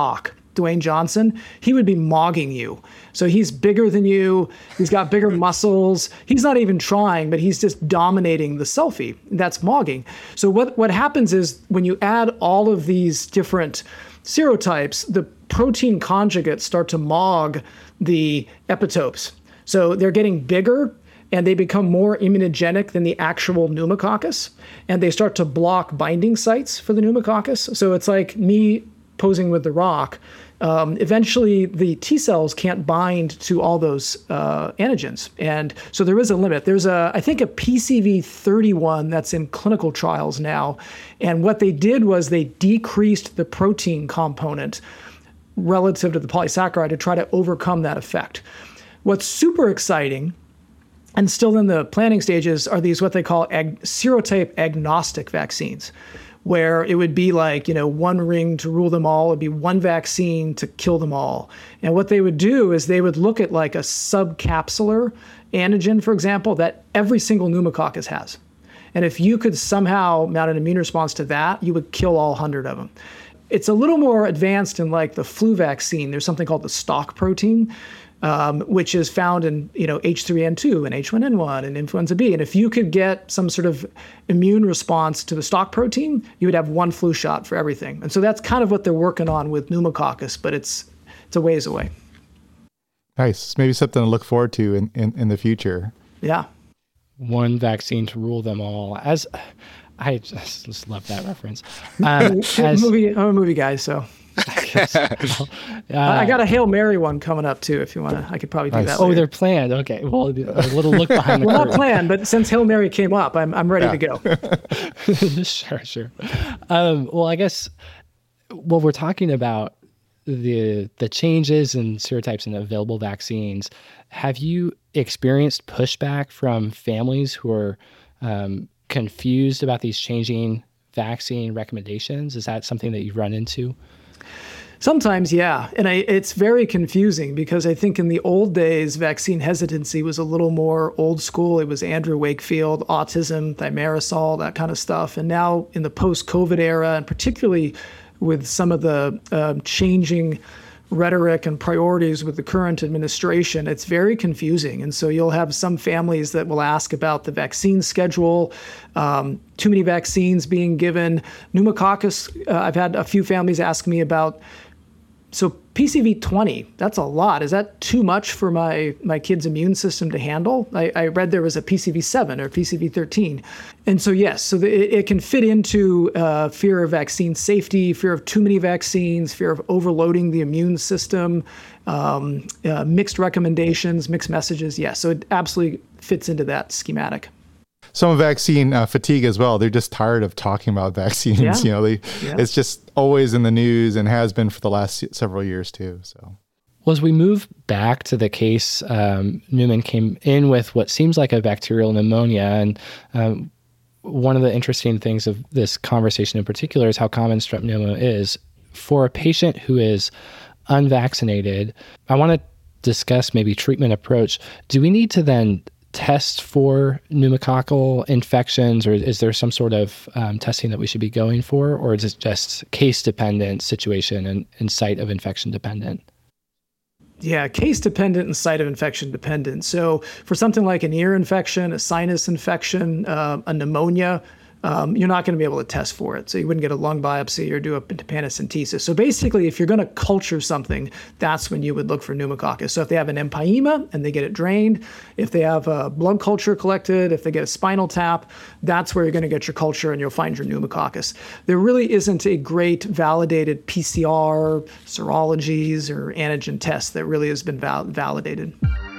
Dwayne Johnson, he would be mogging you. So he's bigger than you. He's got bigger muscles. He's not even trying, but he's just dominating the selfie. That's mogging. So what happens is when you add all of these different serotypes, the protein conjugates start to mog the epitopes. So they're getting bigger and they become more immunogenic than the actual pneumococcus. And they start to block binding sites for the pneumococcus. So it's like me posing with The Rock. Eventually, the T cells can't bind to all those antigens. And so there is a limit. There's I think a PCV31 that's in clinical trials now. And what they did was they decreased the protein component relative to the polysaccharide to try to overcome that effect. What's super exciting, and still in the planning stages, are these what they call serotype agnostic vaccines, where it would be like, one ring to rule them all. It would be one vaccine to kill them all. And what they would do is they would look at like a subcapsular antigen, for example, that every single pneumococcus has. And if you could somehow mount an immune response to that, you would kill all 100 of them. It's a little more advanced in like the flu vaccine. There's something called the stalk protein, which is found in H3N2 and H1N1 and influenza B. And if you could get some sort of immune response to the stalk protein, you would have one flu shot for everything. And so that's kind of what they're working on with pneumococcus, but it's a ways away. Nice. Maybe something to look forward to in the future. Yeah. One vaccine to rule them all. As I just love that reference. I'm a movie guy, so. I got a Hail Mary one coming up too. If you want to, I could probably do that. Oh, later. they're planned. Okay. Well, a little look behind the curtain. Not planned, but since Hail Mary came up, I'm ready to go. Sure. Well, I guess while we're talking about the changes in serotypes and available vaccines, have you experienced pushback from families who are confused about these changing vaccine recommendations? Is that something that you've run into? Sometimes, yeah. And it's very confusing because I think in the old days, vaccine hesitancy was a little more old school. It was Andrew Wakefield, autism, thimerosal, that kind of stuff. And now in the post-COVID era, and particularly with some of the changing rhetoric and priorities with the current administration, it's very confusing. And so you'll have some families that will ask about the vaccine schedule, too many vaccines being given. Pneumococcus, I've had a few families ask me about, so PCV20, that's a lot. Is that too much for my kid's immune system to handle? I read there was a PCV7 or PCV13. And so, yes, so it can fit into fear of vaccine safety, fear of too many vaccines, fear of overloading the immune system, mixed recommendations, mixed messages. Yes, so it absolutely fits into that schematic. Some vaccine fatigue as well. They're just tired of talking about vaccines. Yeah. It's just always in the news and has been for the last several years too. So, well, as we move back to the case, Newman came in with what seems like a bacterial pneumonia. And one of the interesting things of this conversation in particular is how common strep pneumo is. For a patient who is unvaccinated, I want to discuss maybe treatment approach. Do we need to then test for pneumococcal infections, or is there some sort of testing that we should be going for, or is it just case dependent situation and site of infection dependent? Yeah, case dependent and site of infection dependent. So for something like an ear infection, a sinus infection, a pneumonia, you're not going to be able to test for it. So you wouldn't get a lung biopsy or do a pentacentesis. So basically, if you're going to culture something, that's when you would look for pneumococcus. So if they have an empyema and they get it drained, if they have a blood culture collected, if they get a spinal tap, that's where you're going to get your culture and you'll find your pneumococcus. There really isn't a great validated PCR, serologies, or antigen test that really has been validated.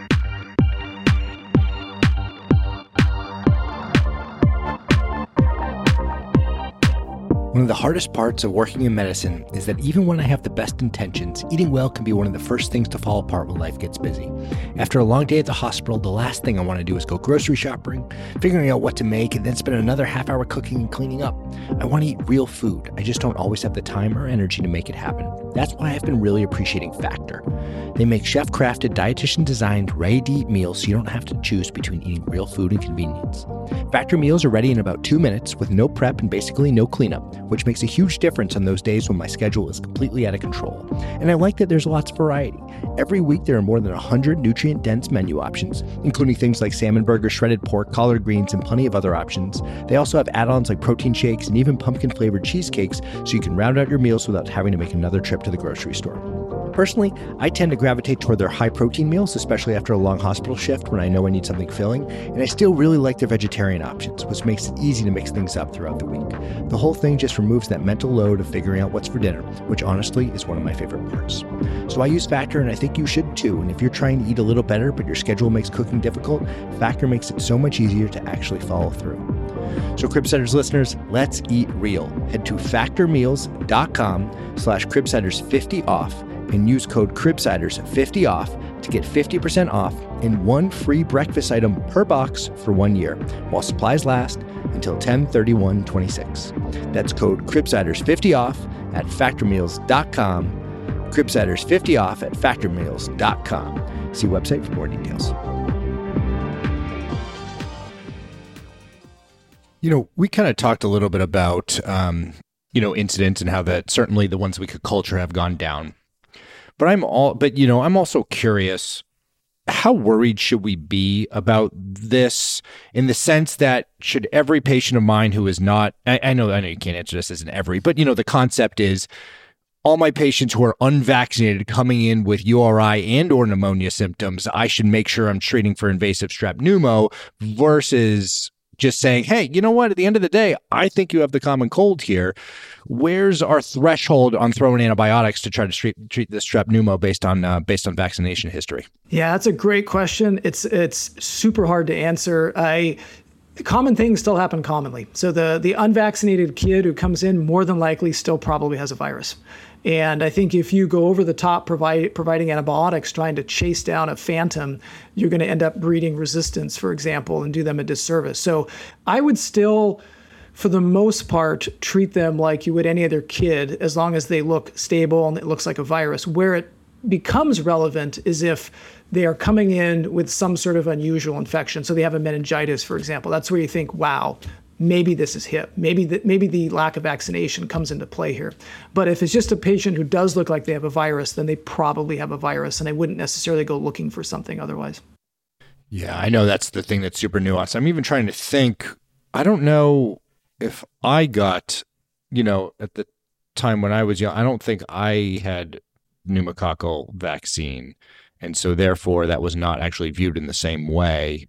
One of the hardest parts of working in medicine is that even when I have the best intentions, eating well can be one of the first things to fall apart when life gets busy. After a long day at the hospital, the last thing I want to do is go grocery shopping, figuring out what to make, and then spend another half hour cooking and cleaning up. I want to eat real food. I just don't always have the time or energy to make it happen. That's why I've been really appreciating Factor. They make chef-crafted, dietitian-designed, ready-to-eat meals so you don't have to choose between eating real food and convenience. Factor meals are ready in about 2 minutes with no prep and basically no cleanup, which makes a huge difference on those days when my schedule is completely out of control. And I like that there's lots of variety. Every week there are more than 100 nutrient-dense menu options, including things like salmon burger, shredded pork, collard greens, and plenty of other options. They also have add-ons like protein shakes and even pumpkin-flavored cheesecakes, so you can round out your meals without having to make another trip to the grocery store. Personally, I tend to gravitate toward their high-protein meals, especially after a long hospital shift when I know I need something filling, and I still really like their vegetarian options, which makes it easy to mix things up throughout the week. The whole thing just removes that mental load of figuring out what's for dinner, which honestly is one of my favorite parts. So I use Factor, and I think you should too, and if you're trying to eat a little better but your schedule makes cooking difficult, Factor makes it so much easier to actually follow through. So Cribsetters listeners, let's eat real. Head to factormeals.com/Cribsetters50off and use code Cribsiders50off to get 50% off and one free breakfast item per box for 1 year, while supplies last until 10/31/26. That's code Cribsiders50off at factormeals.com. Cribsiders50off at factormeals.com. See website for more details. We kind of talked a little bit about, incidents and how that certainly the ones we could culture have gone down. But I'm also curious, how worried should we be about this in the sense that should every patient of mine who is not, I know you can't answer this as an every, but the concept is all my patients who are unvaccinated coming in with URI and or pneumonia symptoms, I should make sure I'm treating for invasive strep pneumo versus just saying, hey, you know what? At the end of the day, I think you have the common cold here. Where's our threshold on throwing antibiotics to try to treat this strep pneumo based on vaccination history? Yeah, that's a great question. It's super hard to answer. Common things still happen commonly. So the unvaccinated kid who comes in more than likely still probably has a virus. And I think if you go over the top providing antibiotics, trying to chase down a phantom, you're going to end up breeding resistance, for example, and do them a disservice. So I would still, for the most part, treat them like you would any other kid, as long as they look stable and it looks like a virus. Where it becomes relevant is if they are coming in with some sort of unusual infection. So they have a meningitis, for example. That's where you think, wow, maybe this is hip. Maybe the lack of vaccination comes into play here. But if it's just a patient who does look like they have a virus, then they probably have a virus, and I wouldn't necessarily go looking for something otherwise. Yeah, I know that's the thing that's super nuanced. I'm even trying to think, I don't know if I got, at the time when I was young, I don't think I had pneumococcal vaccine. And so therefore that was not actually viewed in the same way.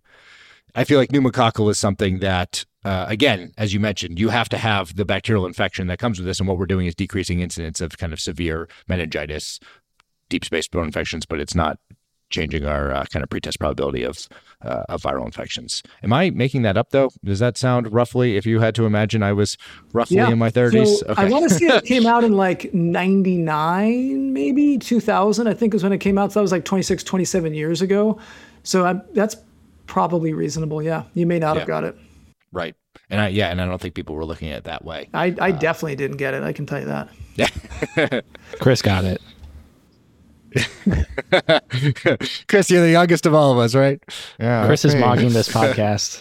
I feel like pneumococcal is something that, again, as you mentioned, you have to have the bacterial infection that comes with this. And what we're doing is decreasing incidence of kind of severe meningitis, deep space bone infections, but it's not changing our kind of pretest probability of viral infections. Am I making that up, though? Does that sound roughly, if you had to imagine I was roughly in my 30s? So okay. I want to say it came out in like 99, maybe 2000, I think is when it came out. So that was like 26, 27 years ago. So that's probably reasonable. Yeah. You may not have got it. Right. And I don't think people were looking at it that way. I definitely didn't get it. I can tell you that. Yeah. Chris got it. Chris, you're the youngest of all of us, right? Yeah. Chris is mogging this podcast.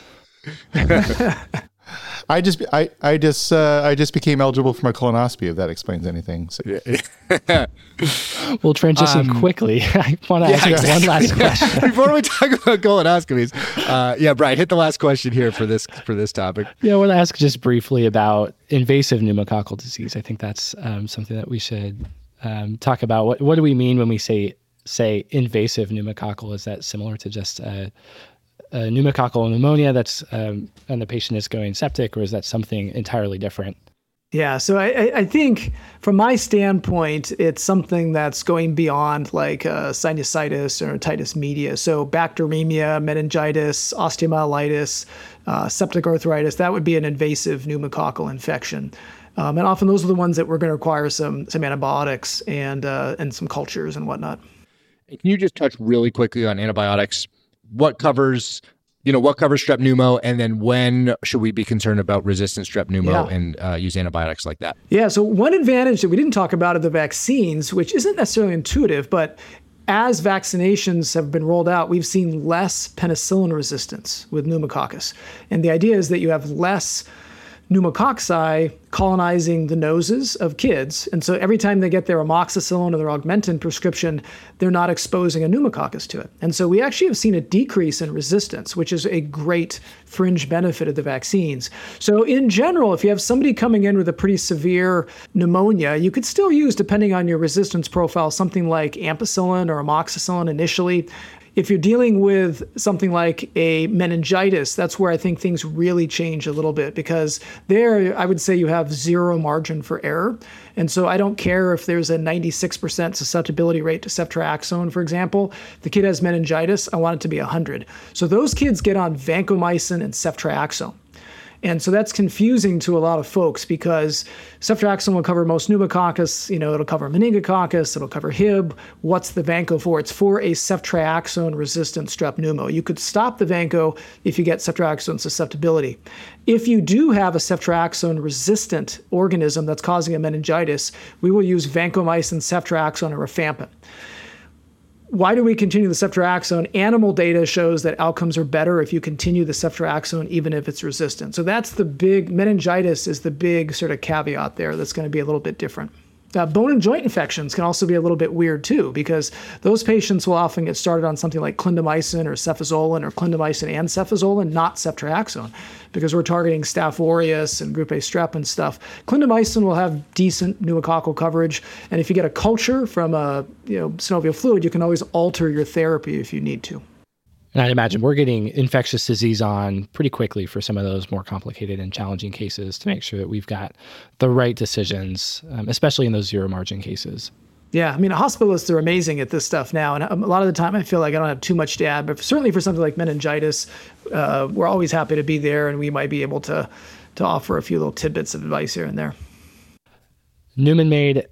I just became eligible for my colonoscopy, if that explains anything. So. We'll transition quickly. I want to ask one last question. Before we talk about colonoscopies, Brian, hit the last question here for this topic. Yeah, I want to ask just briefly about invasive pneumococcal disease. I think that's something that we should talk about. What do we mean when we say invasive pneumococcal? Is that similar to just a pneumococcal pneumonia that's and the patient is going septic, or is that something entirely different? Yeah, so I think from my standpoint, it's something that's going beyond like sinusitis or otitis media. So bacteremia, meningitis, osteomyelitis, septic arthritis, that would be an invasive pneumococcal infection. And often those are the ones that we're going to require some antibiotics and some cultures and whatnot. Can you just touch really quickly on antibiotics? What covers strep pneumo, and then when should we be concerned about resistant strep pneumo and use antibiotics like that? Yeah, so one advantage that we didn't talk about are the vaccines, which isn't necessarily intuitive, but as vaccinations have been rolled out, we've seen less penicillin resistance with pneumococcus. And the idea is that you have less pneumococci colonizing the noses of kids. And so every time they get their amoxicillin or their Augmentin prescription, they're not exposing a pneumococcus to it. And so we actually have seen a decrease in resistance, which is a great fringe benefit of the vaccines. So in general, if you have somebody coming in with a pretty severe pneumonia, you could still use, depending on your resistance profile, something like ampicillin or amoxicillin initially. If you're dealing with something like a meningitis, that's where I think things really change a little bit, because there I would say you have zero margin for error. And so I don't care if there's a 96% susceptibility rate to ceftriaxone, for example. If the kid has meningitis, I want it to be 100. So those kids get on vancomycin and ceftriaxone. And so that's confusing to a lot of folks, because ceftriaxone will cover most pneumococcus, it'll cover meningococcus, it'll cover Hib. What's the vanco for? It's for a ceftriaxone-resistant strep pneumo. You could stop the vanco if you get ceftriaxone susceptibility. If you do have a ceftriaxone-resistant organism that's causing a meningitis, we will use vancomycin, ceftriaxone, and rifampin. Why do we continue the ceftriaxone? Animal data shows that outcomes are better if you continue the ceftriaxone, even if it's resistant. So that's the big, meningitis is the big sort of caveat there that's going to be a little bit different. Bone and joint infections can also be a little bit weird too, because those patients will often get started on something like clindamycin or cefazolin, or clindamycin and cefazolin, not ceftriaxone, because we're targeting Staph aureus and group A strep and stuff. Clindamycin will have decent pneumococcal coverage, and if you get a culture from a synovial fluid, you can always alter your therapy if you need to. And I'd imagine we're getting infectious disease on pretty quickly for some of those more complicated and challenging cases to make sure that we've got the right decisions, especially in those zero margin cases. Yeah, I mean, hospitalists are amazing at this stuff now. And a lot of the time I feel like I don't have too much to add, but certainly for something like meningitis, we're always happy to be there, and we might be able to offer a few little tidbits of advice here and there. Newman made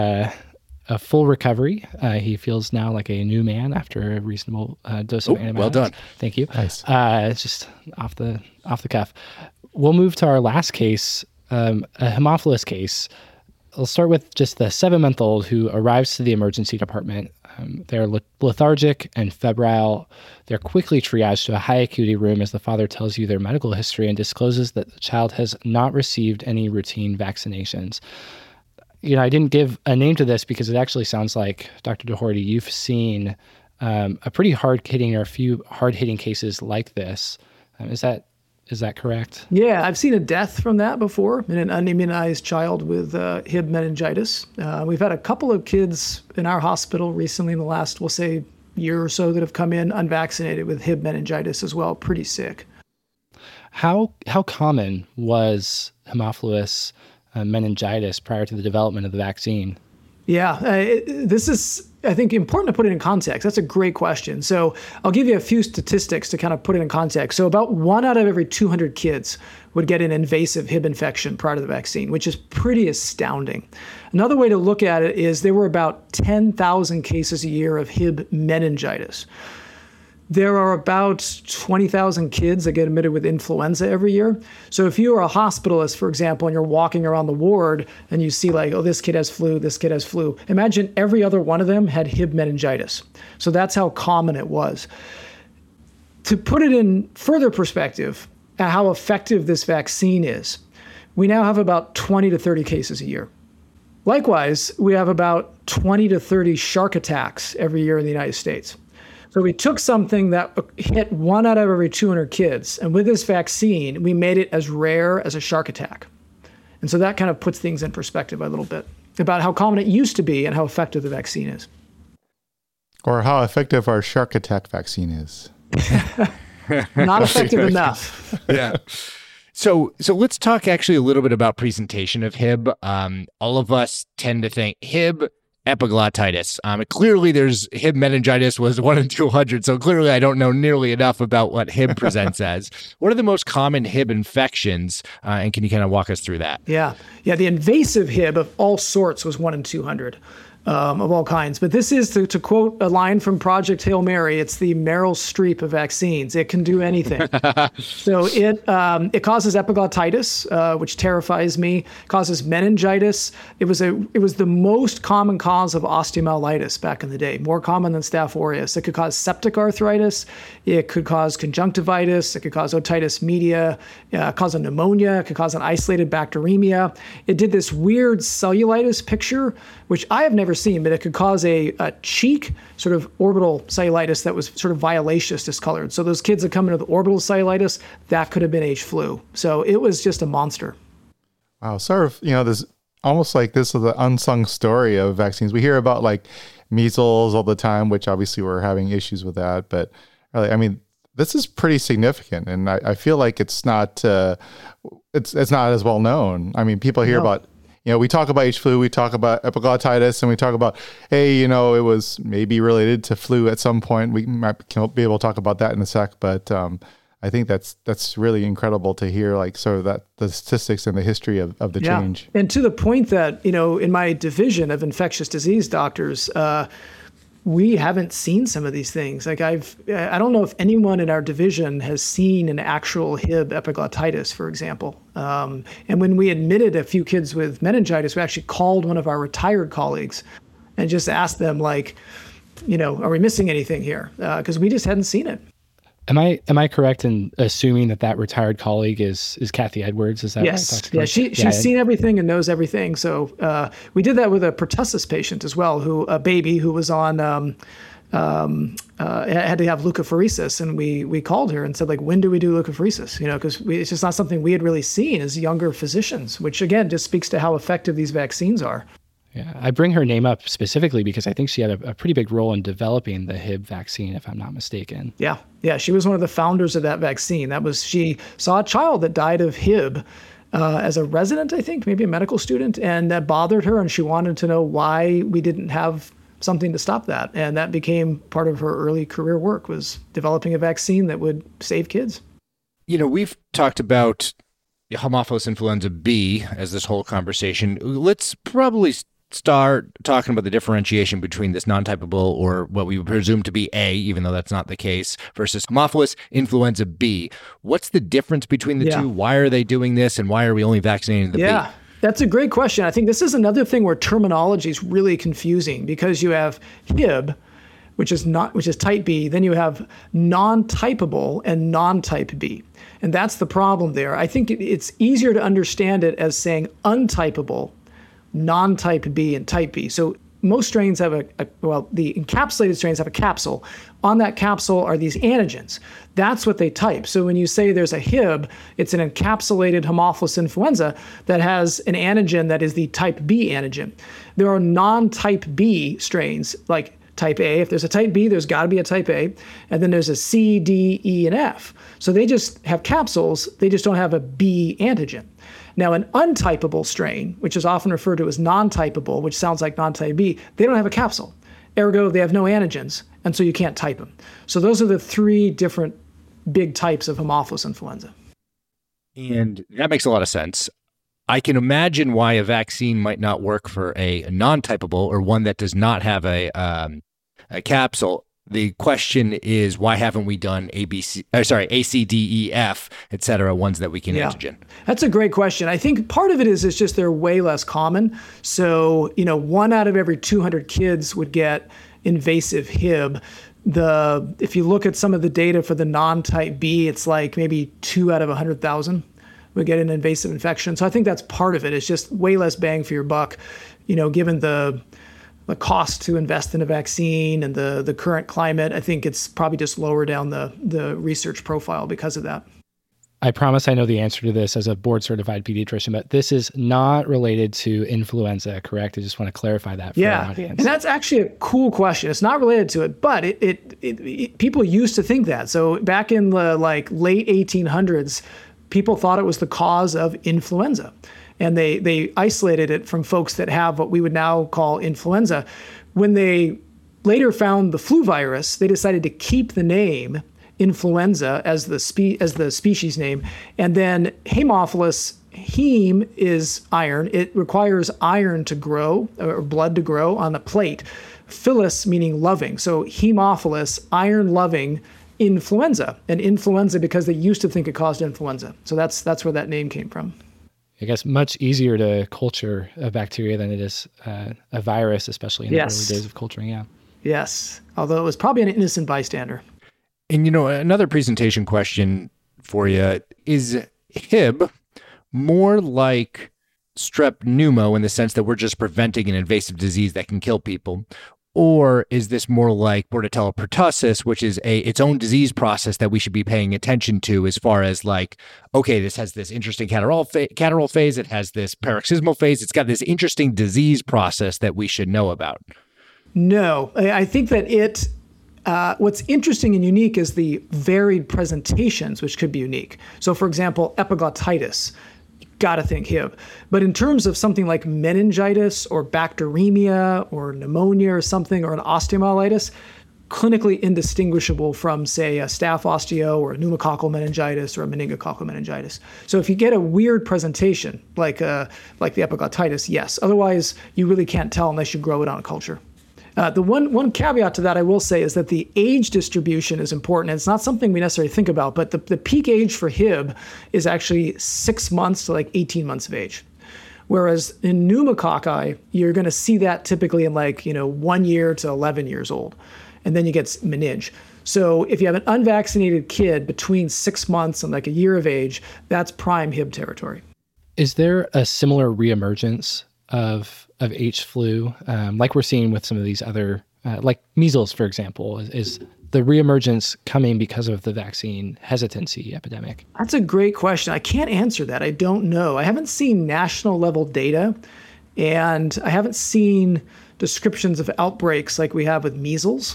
a full recovery. He feels now like a new man after a reasonable dose of antibiotics. Well done. Thank you. Nice. It's just off the cuff. We'll move to our last case, a Haemophilus case. I'll start with just the 7-month-old who arrives to the emergency department. They're lethargic and febrile. They're quickly triaged to a high acuity room as the father tells you their medical history and discloses that the child has not received any routine vaccinations. I didn't give a name to this because it actually sounds like, Dr. Doherty, you've seen a pretty hard-hitting or a few hard-hitting cases like this. Is that correct? Yeah, I've seen a death from that before in an unimmunized child with Hib meningitis. We've had a couple of kids in our hospital recently in the last, we'll say, year or so that have come in unvaccinated with Hib meningitis as well, pretty sick. How common was Haemophilus meningitis prior to the development of the vaccine? Yeah, this is, I think, important to put it in context. That's a great question. So I'll give you a few statistics to kind of put it in context. So about 1 out of every 200 kids would get an invasive Hib infection prior to the vaccine, which is pretty astounding. Another way to look at it is there were about 10,000 cases a year of Hib meningitis. There are about 20,000 kids that get admitted with influenza every year. So if you are a hospitalist, for example, and you're walking around the ward and you see like, oh, this kid has flu, this kid has flu, imagine every other one of them had Hib meningitis. So that's how common it was. To put it in further perspective, how effective this vaccine is, we now have about 20 to 30 cases a year. Likewise, we have about 20 to 30 shark attacks every year in the United States. So we took something that hit 1 out of every 200 kids, and with this vaccine, we made it as rare as a shark attack. And so that kind of puts things in perspective a little bit about how common it used to be and how effective the vaccine is. Or how effective our shark attack vaccine is. Not effective enough. Yeah. So let's talk actually a little bit about presentation of Hib. All of us tend to think Hib, epiglottitis. Clearly there's Hib meningitis was 1 in 200. So clearly I don't know nearly enough about what Hib presents as. What are the most common Hib infections? And can you kind of walk us through that? Yeah. The invasive Hib of all sorts was 1 in 200. of all kinds. But this is, to quote a line from Project Hail Mary, it's the Meryl Streep of vaccines. It can do anything. So it causes epiglottitis, which terrifies me. It causes meningitis. It was the most common cause of osteomyelitis back in the day, more common than Staph aureus. It could cause septic arthritis. It could cause conjunctivitis. It could cause otitis media, cause a pneumonia. It could cause an isolated bacteremia. It did this weird cellulitis picture, which I have never seen, but it could cause a cheek sort of orbital cellulitis that was sort of violaceous discolored. So those kids that come into the orbital cellulitis, that could have been H flu. So it was just a monster. Wow. Sort of, this almost like this is the unsung story of vaccines. We hear about like measles all the time, which obviously we're having issues with that. But really, I mean, this is pretty significant. And I feel like it's not it's not as well known. I mean, people hear about, we talk about H flu, we talk about epiglottitis, and we talk about, hey, it was maybe related to flu at some point. We might be able to talk about that in a sec, but I think that's really incredible to hear, like, sort of that the statistics and the history of the change. And to the point that, in my division of infectious disease doctors, we haven't seen some of these things. Like I don't know if anyone in our division has seen an actual Hib epiglottitis, for example. And when we admitted a few kids with meningitis, we actually called one of our retired colleagues and just asked them, like, are we missing anything here? Because we just hadn't seen it. Am I correct in assuming that retired colleague is Kathy Edwards? Is that yes. right? Yeah, she's seen everything and knows everything. So we did that with a pertussis patient as well, a baby who was on had to have leukapheresis, and we called her and said, like, when do we do leukapheresis? Because it's just not something we had really seen as younger physicians, which again just speaks to how effective these vaccines are. Yeah, I bring her name up specifically because I think she had a pretty big role in developing the Hib vaccine, if I'm not mistaken. Yeah, she was one of the founders of that vaccine. She saw a child that died of Hib as a resident, I think, maybe a medical student, and that bothered her, and she wanted to know why we didn't have something to stop that. And that became part of her early career work, was developing a vaccine that would save kids. We've talked about Haemophilus influenza B as this whole conversation. Let's probably start talking about the differentiation between this non-typable, or what we would presume to be A, even though that's not the case, versus Haemophilus influenza B. What's the difference between the two? Why are they doing this, and why are we only vaccinating the B? That's a great question. I think this is another thing where terminology is really confusing, because you have Hib, which is type B, then you have non-typable and non-type B. And that's the problem there. I think it's easier to understand it as saying untypable, non-type B, and type B. So most strains have the encapsulated strains have a capsule. On that capsule are these antigens. That's what they type. So when you say there's a Hib, it's an encapsulated Haemophilus influenza that has an antigen that is the type B antigen. There are non-type B strains, like type A. If there's a type B, there's got to be a type A. And then there's a C, D, E, and F. So they just have capsules. They just don't have a B antigen. Now, an untypable strain, which is often referred to as non-typable, which sounds like non-type B, they don't have a capsule. Ergo, they have no antigens, and so you can't type them. So those are the three different big types of Haemophilus influenza. And that makes a lot of sense. I can imagine why a vaccine might not work for a non-typable, or one that does not have a capsule. The question is, why haven't we done A, C, D, E, F, et cetera, ones that we can antigen? That's a great question. I think part of it is just they're way less common. So, 1 out of every 200 kids would get invasive Hib. If you look at some of the data for the non-type B, it's like maybe 2 out of 100,000 would get an invasive infection. So I think that's part of it. It's just way less bang for your buck, given the cost to invest in a vaccine and the current climate. I think it's probably just lower down the research profile because of that. I promise I know the answer to this as a board-certified pediatrician, but this is not related to influenza, correct? I just want to clarify that for our audience. And that's actually a cool question. It's not related to it, but it people used to think that. So back in the late 1800s, people thought it was the cause of influenza. And they isolated it from folks that have what we would now call influenza. When they later found the flu virus, they decided to keep the name influenza as the species name. And then Haemophilus, heme is iron. It requires iron to grow, or blood to grow on the plate. Philus meaning loving. So Haemophilus, iron-loving influenza. And influenza because they used to think it caused influenza. So that's where that name came from. I guess much easier to culture a bacteria than it is a virus, especially in the early days of culturing. Yeah. Yes. Although it was probably an innocent bystander. And, another presentation question for you is Hib more like strep pneumo in the sense that we're just preventing an invasive disease that can kill people? Or is this more like Bordetella pertussis, which is its own disease process that we should be paying attention to as far as like, okay, this has this interesting catarrhal phase, it has this paroxysmal phase, it's got this interesting disease process that we should know about? No, I think that what's interesting and unique is the varied presentations, which could be unique. So for example, epiglottitis, got to think Hib. But in terms of something like meningitis or bacteremia or pneumonia or something, or an osteomyelitis, clinically indistinguishable from, say, a staph osteo or a pneumococcal meningitis or a meningococcal meningitis. So if you get a weird presentation like the epiglottitis, yes. Otherwise, you really can't tell unless you grow it on a culture. The one caveat to that I will say is that the age distribution is important. It's not something we necessarily think about, but the peak age for Hib is actually 6 months to like 18 months of age. Whereas in pneumococci, you're going to see that typically in 1 year to 11 years old. And then you get meninge. So if you have an unvaccinated kid between 6 months and like a year of age, that's prime Hib territory. Is there a similar reemergence of H flu, like we're seeing with some of these other, like measles, for example? Is the reemergence coming because of the vaccine hesitancy epidemic? That's a great question. I can't answer that. I don't know. I haven't seen national level data, and I haven't seen descriptions of outbreaks like we have with measles.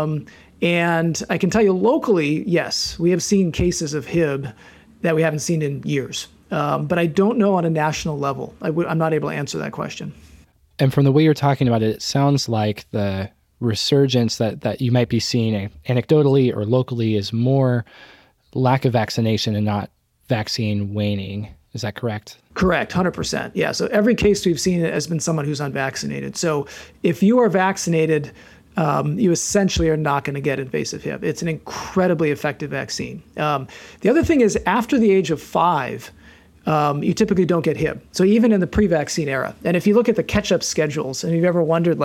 And I can tell you locally, yes, we have seen cases of Hib that we haven't seen in years. But I don't know on a national level. I'm not able to answer that question. And from the way you're talking about it, it sounds like the resurgence that you might be seeing anecdotally or locally is more lack of vaccination and not vaccine waning. Is that correct? Correct, 100%. Yeah, so every case we've seen has been someone who's unvaccinated. So if you are vaccinated, you essentially are not going to get invasive Hib. It's an incredibly effective vaccine. The other thing is after the age of 5, you typically don't get Hib. So even in the pre-vaccine era, and if you look at the catch-up schedules and you've ever wondered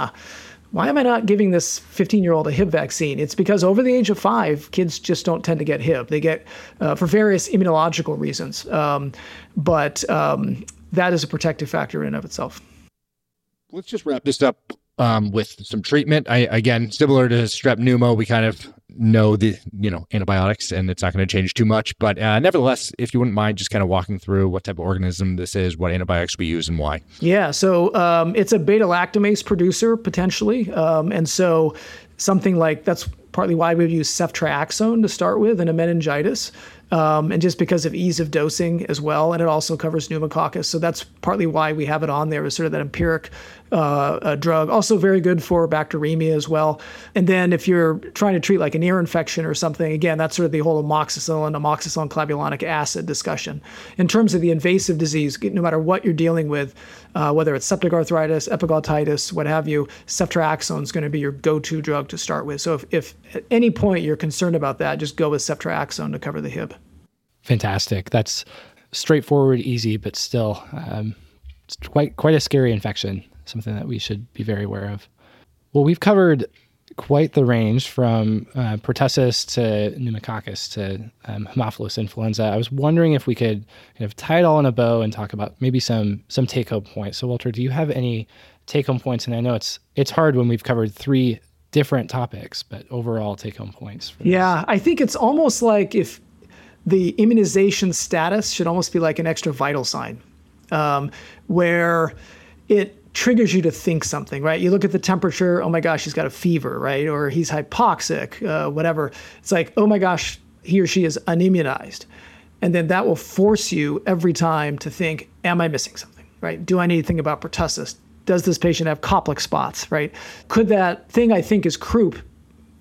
why am I not giving this 15-year-old a Hib vaccine? It's because over the age of 5, kids just don't tend to get Hib. They get for various immunological reasons. But that is a protective factor in and of itself. Let's just wrap this up with some treatment. Again, similar to strep pneumo, we kind of know the antibiotics, and it's not going to change too much. But nevertheless, if you wouldn't mind just kind of walking through what type of organism this is, what antibiotics we use, and why. Yeah, so it's a beta-lactamase producer potentially, and so something like that's partly why we would use ceftriaxone to start with in a meningitis. And just because of ease of dosing as well. And it also covers pneumococcus. So that's partly why we have it on there as sort of that empiric drug. Also very good for bacteremia as well. And then if you're trying to treat like an ear infection or something, again, that's sort of the whole amoxicillin clavulanic acid discussion. In terms of the invasive disease, no matter what you're dealing with, whether it's septic arthritis, epiglottitis, what have you, ceftriaxone is going to be your go-to drug to start with. So if at any point you're concerned about that, just go with ceftriaxone to cover the Hib. Fantastic. That's straightforward, easy, but still it's quite a scary infection, something that we should be very aware of. Well, we've covered quite the range from pertussis to pneumococcus to Haemophilus influenza. I was wondering if we could kind of tie it all in a bow and talk about maybe some take-home points. So, Walter, do you have any take-home points? And I know it's hard when we've covered 3 different topics, but overall take-home points. Yeah, I think it's almost like if the immunization status should almost be like an extra vital sign, where it triggers you to think something, right? You look at the temperature, oh my gosh, he's got a fever, right? Or he's hypoxic, whatever. It's like, oh my gosh, he or she is unimmunized. And then that will force you every time to think, am I missing something, right? Do I need to think about pertussis? Does this patient have Koplik spots, right? Could that thing I think is croup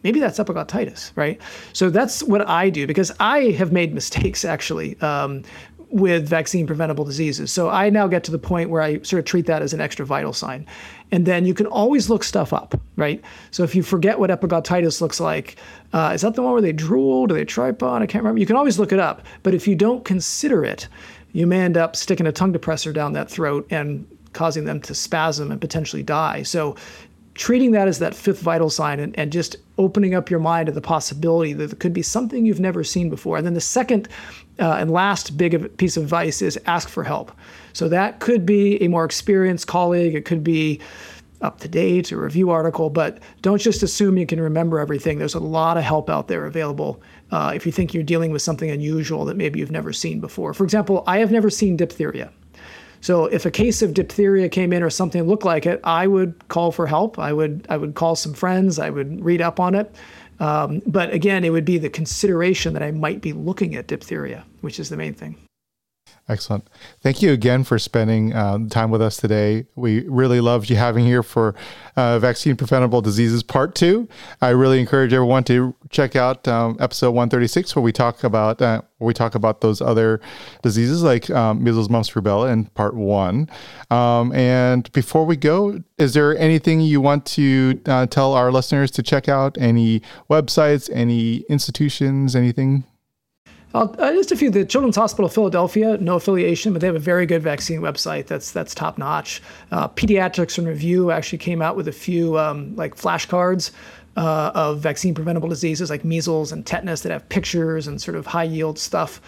maybe that's epiglottitis, right? So that's what I do, because I have made mistakes actually with vaccine preventable diseases. So I now get to the point where I sort of treat that as an extra vital sign. And then you can always look stuff up, right? So if you forget what epiglottitis looks like, is that the one where they drool? Do they tripod? I can't remember. You can always look it up. But if you don't consider it, you may end up sticking a tongue depressor down that throat and causing them to spasm and potentially die. So treating that as that fifth vital sign and just opening up your mind to the possibility that there could be something you've never seen before. And then the second and last big piece of advice is ask for help. So that could be a more experienced colleague. It could be up to date, a review article, but don't just assume you can remember everything. There's a lot of help out there available if you think you're dealing with something unusual that maybe you've never seen before. For example, I have never seen diphtheria. So if a case of diphtheria came in or something looked like it, I would call for help. I would call some friends. I would read up on it. But again, it would be the consideration that I might be looking at diphtheria, which is the main thing. Excellent. Thank you again for spending time with us today. We really loved you having here for Vaccine Preventable Diseases Part 2. I really encourage everyone to check out episode 136, where we talk about those other diseases like measles, mumps, rubella in Part 1. And before we go, is there anything you want to tell our listeners to check out? Any websites, any institutions, anything? Just a few. The Children's Hospital of Philadelphia, no affiliation, but they have a very good vaccine website that's top notch. Pediatrics in Review actually came out with a few like flashcards of vaccine preventable diseases like measles and tetanus that have pictures and sort of high yield stuff.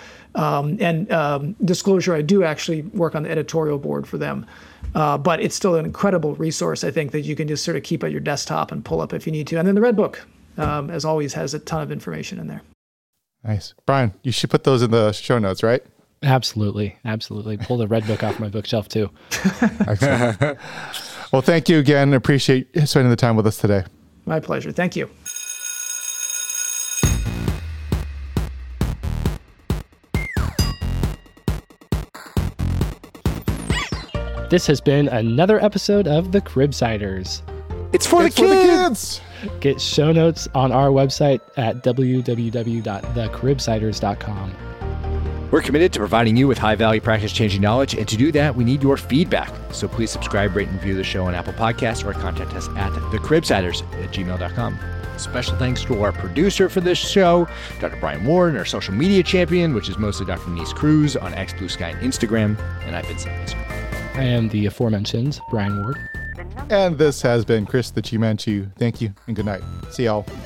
And disclosure, I do actually work on the editorial board for them. But it's still an incredible resource, I think, that you can just sort of keep at your desktop and pull up if you need to. And then the Red Book, as always, has a ton of information in there. Nice. Brian, you should put those in the show notes, right? Absolutely. Pull the Red Book off my bookshelf too. Excellent. Well, thank you again. Appreciate spending the time with us today. My pleasure. Thank you. This has been another episode of The Cribsiders. It's for the kids! Get show notes on our website at www.thecribsiders.com. We're committed to providing you with high-value practice-changing knowledge, and to do that, we need your feedback. So please subscribe, rate, and review the show on Apple Podcasts, or contact us at thecribsiders@gmail.com. Special thanks to our producer for this show, Dr. Brian Ward, and our social media champion, which is mostly Dr. Denise Cruz on X, Blue Sky, and Instagram. And I've been Sam. I am the aforementioned Brian Ward. And this has been Chris the Chi Manchu. Thank you and good night. See y'all.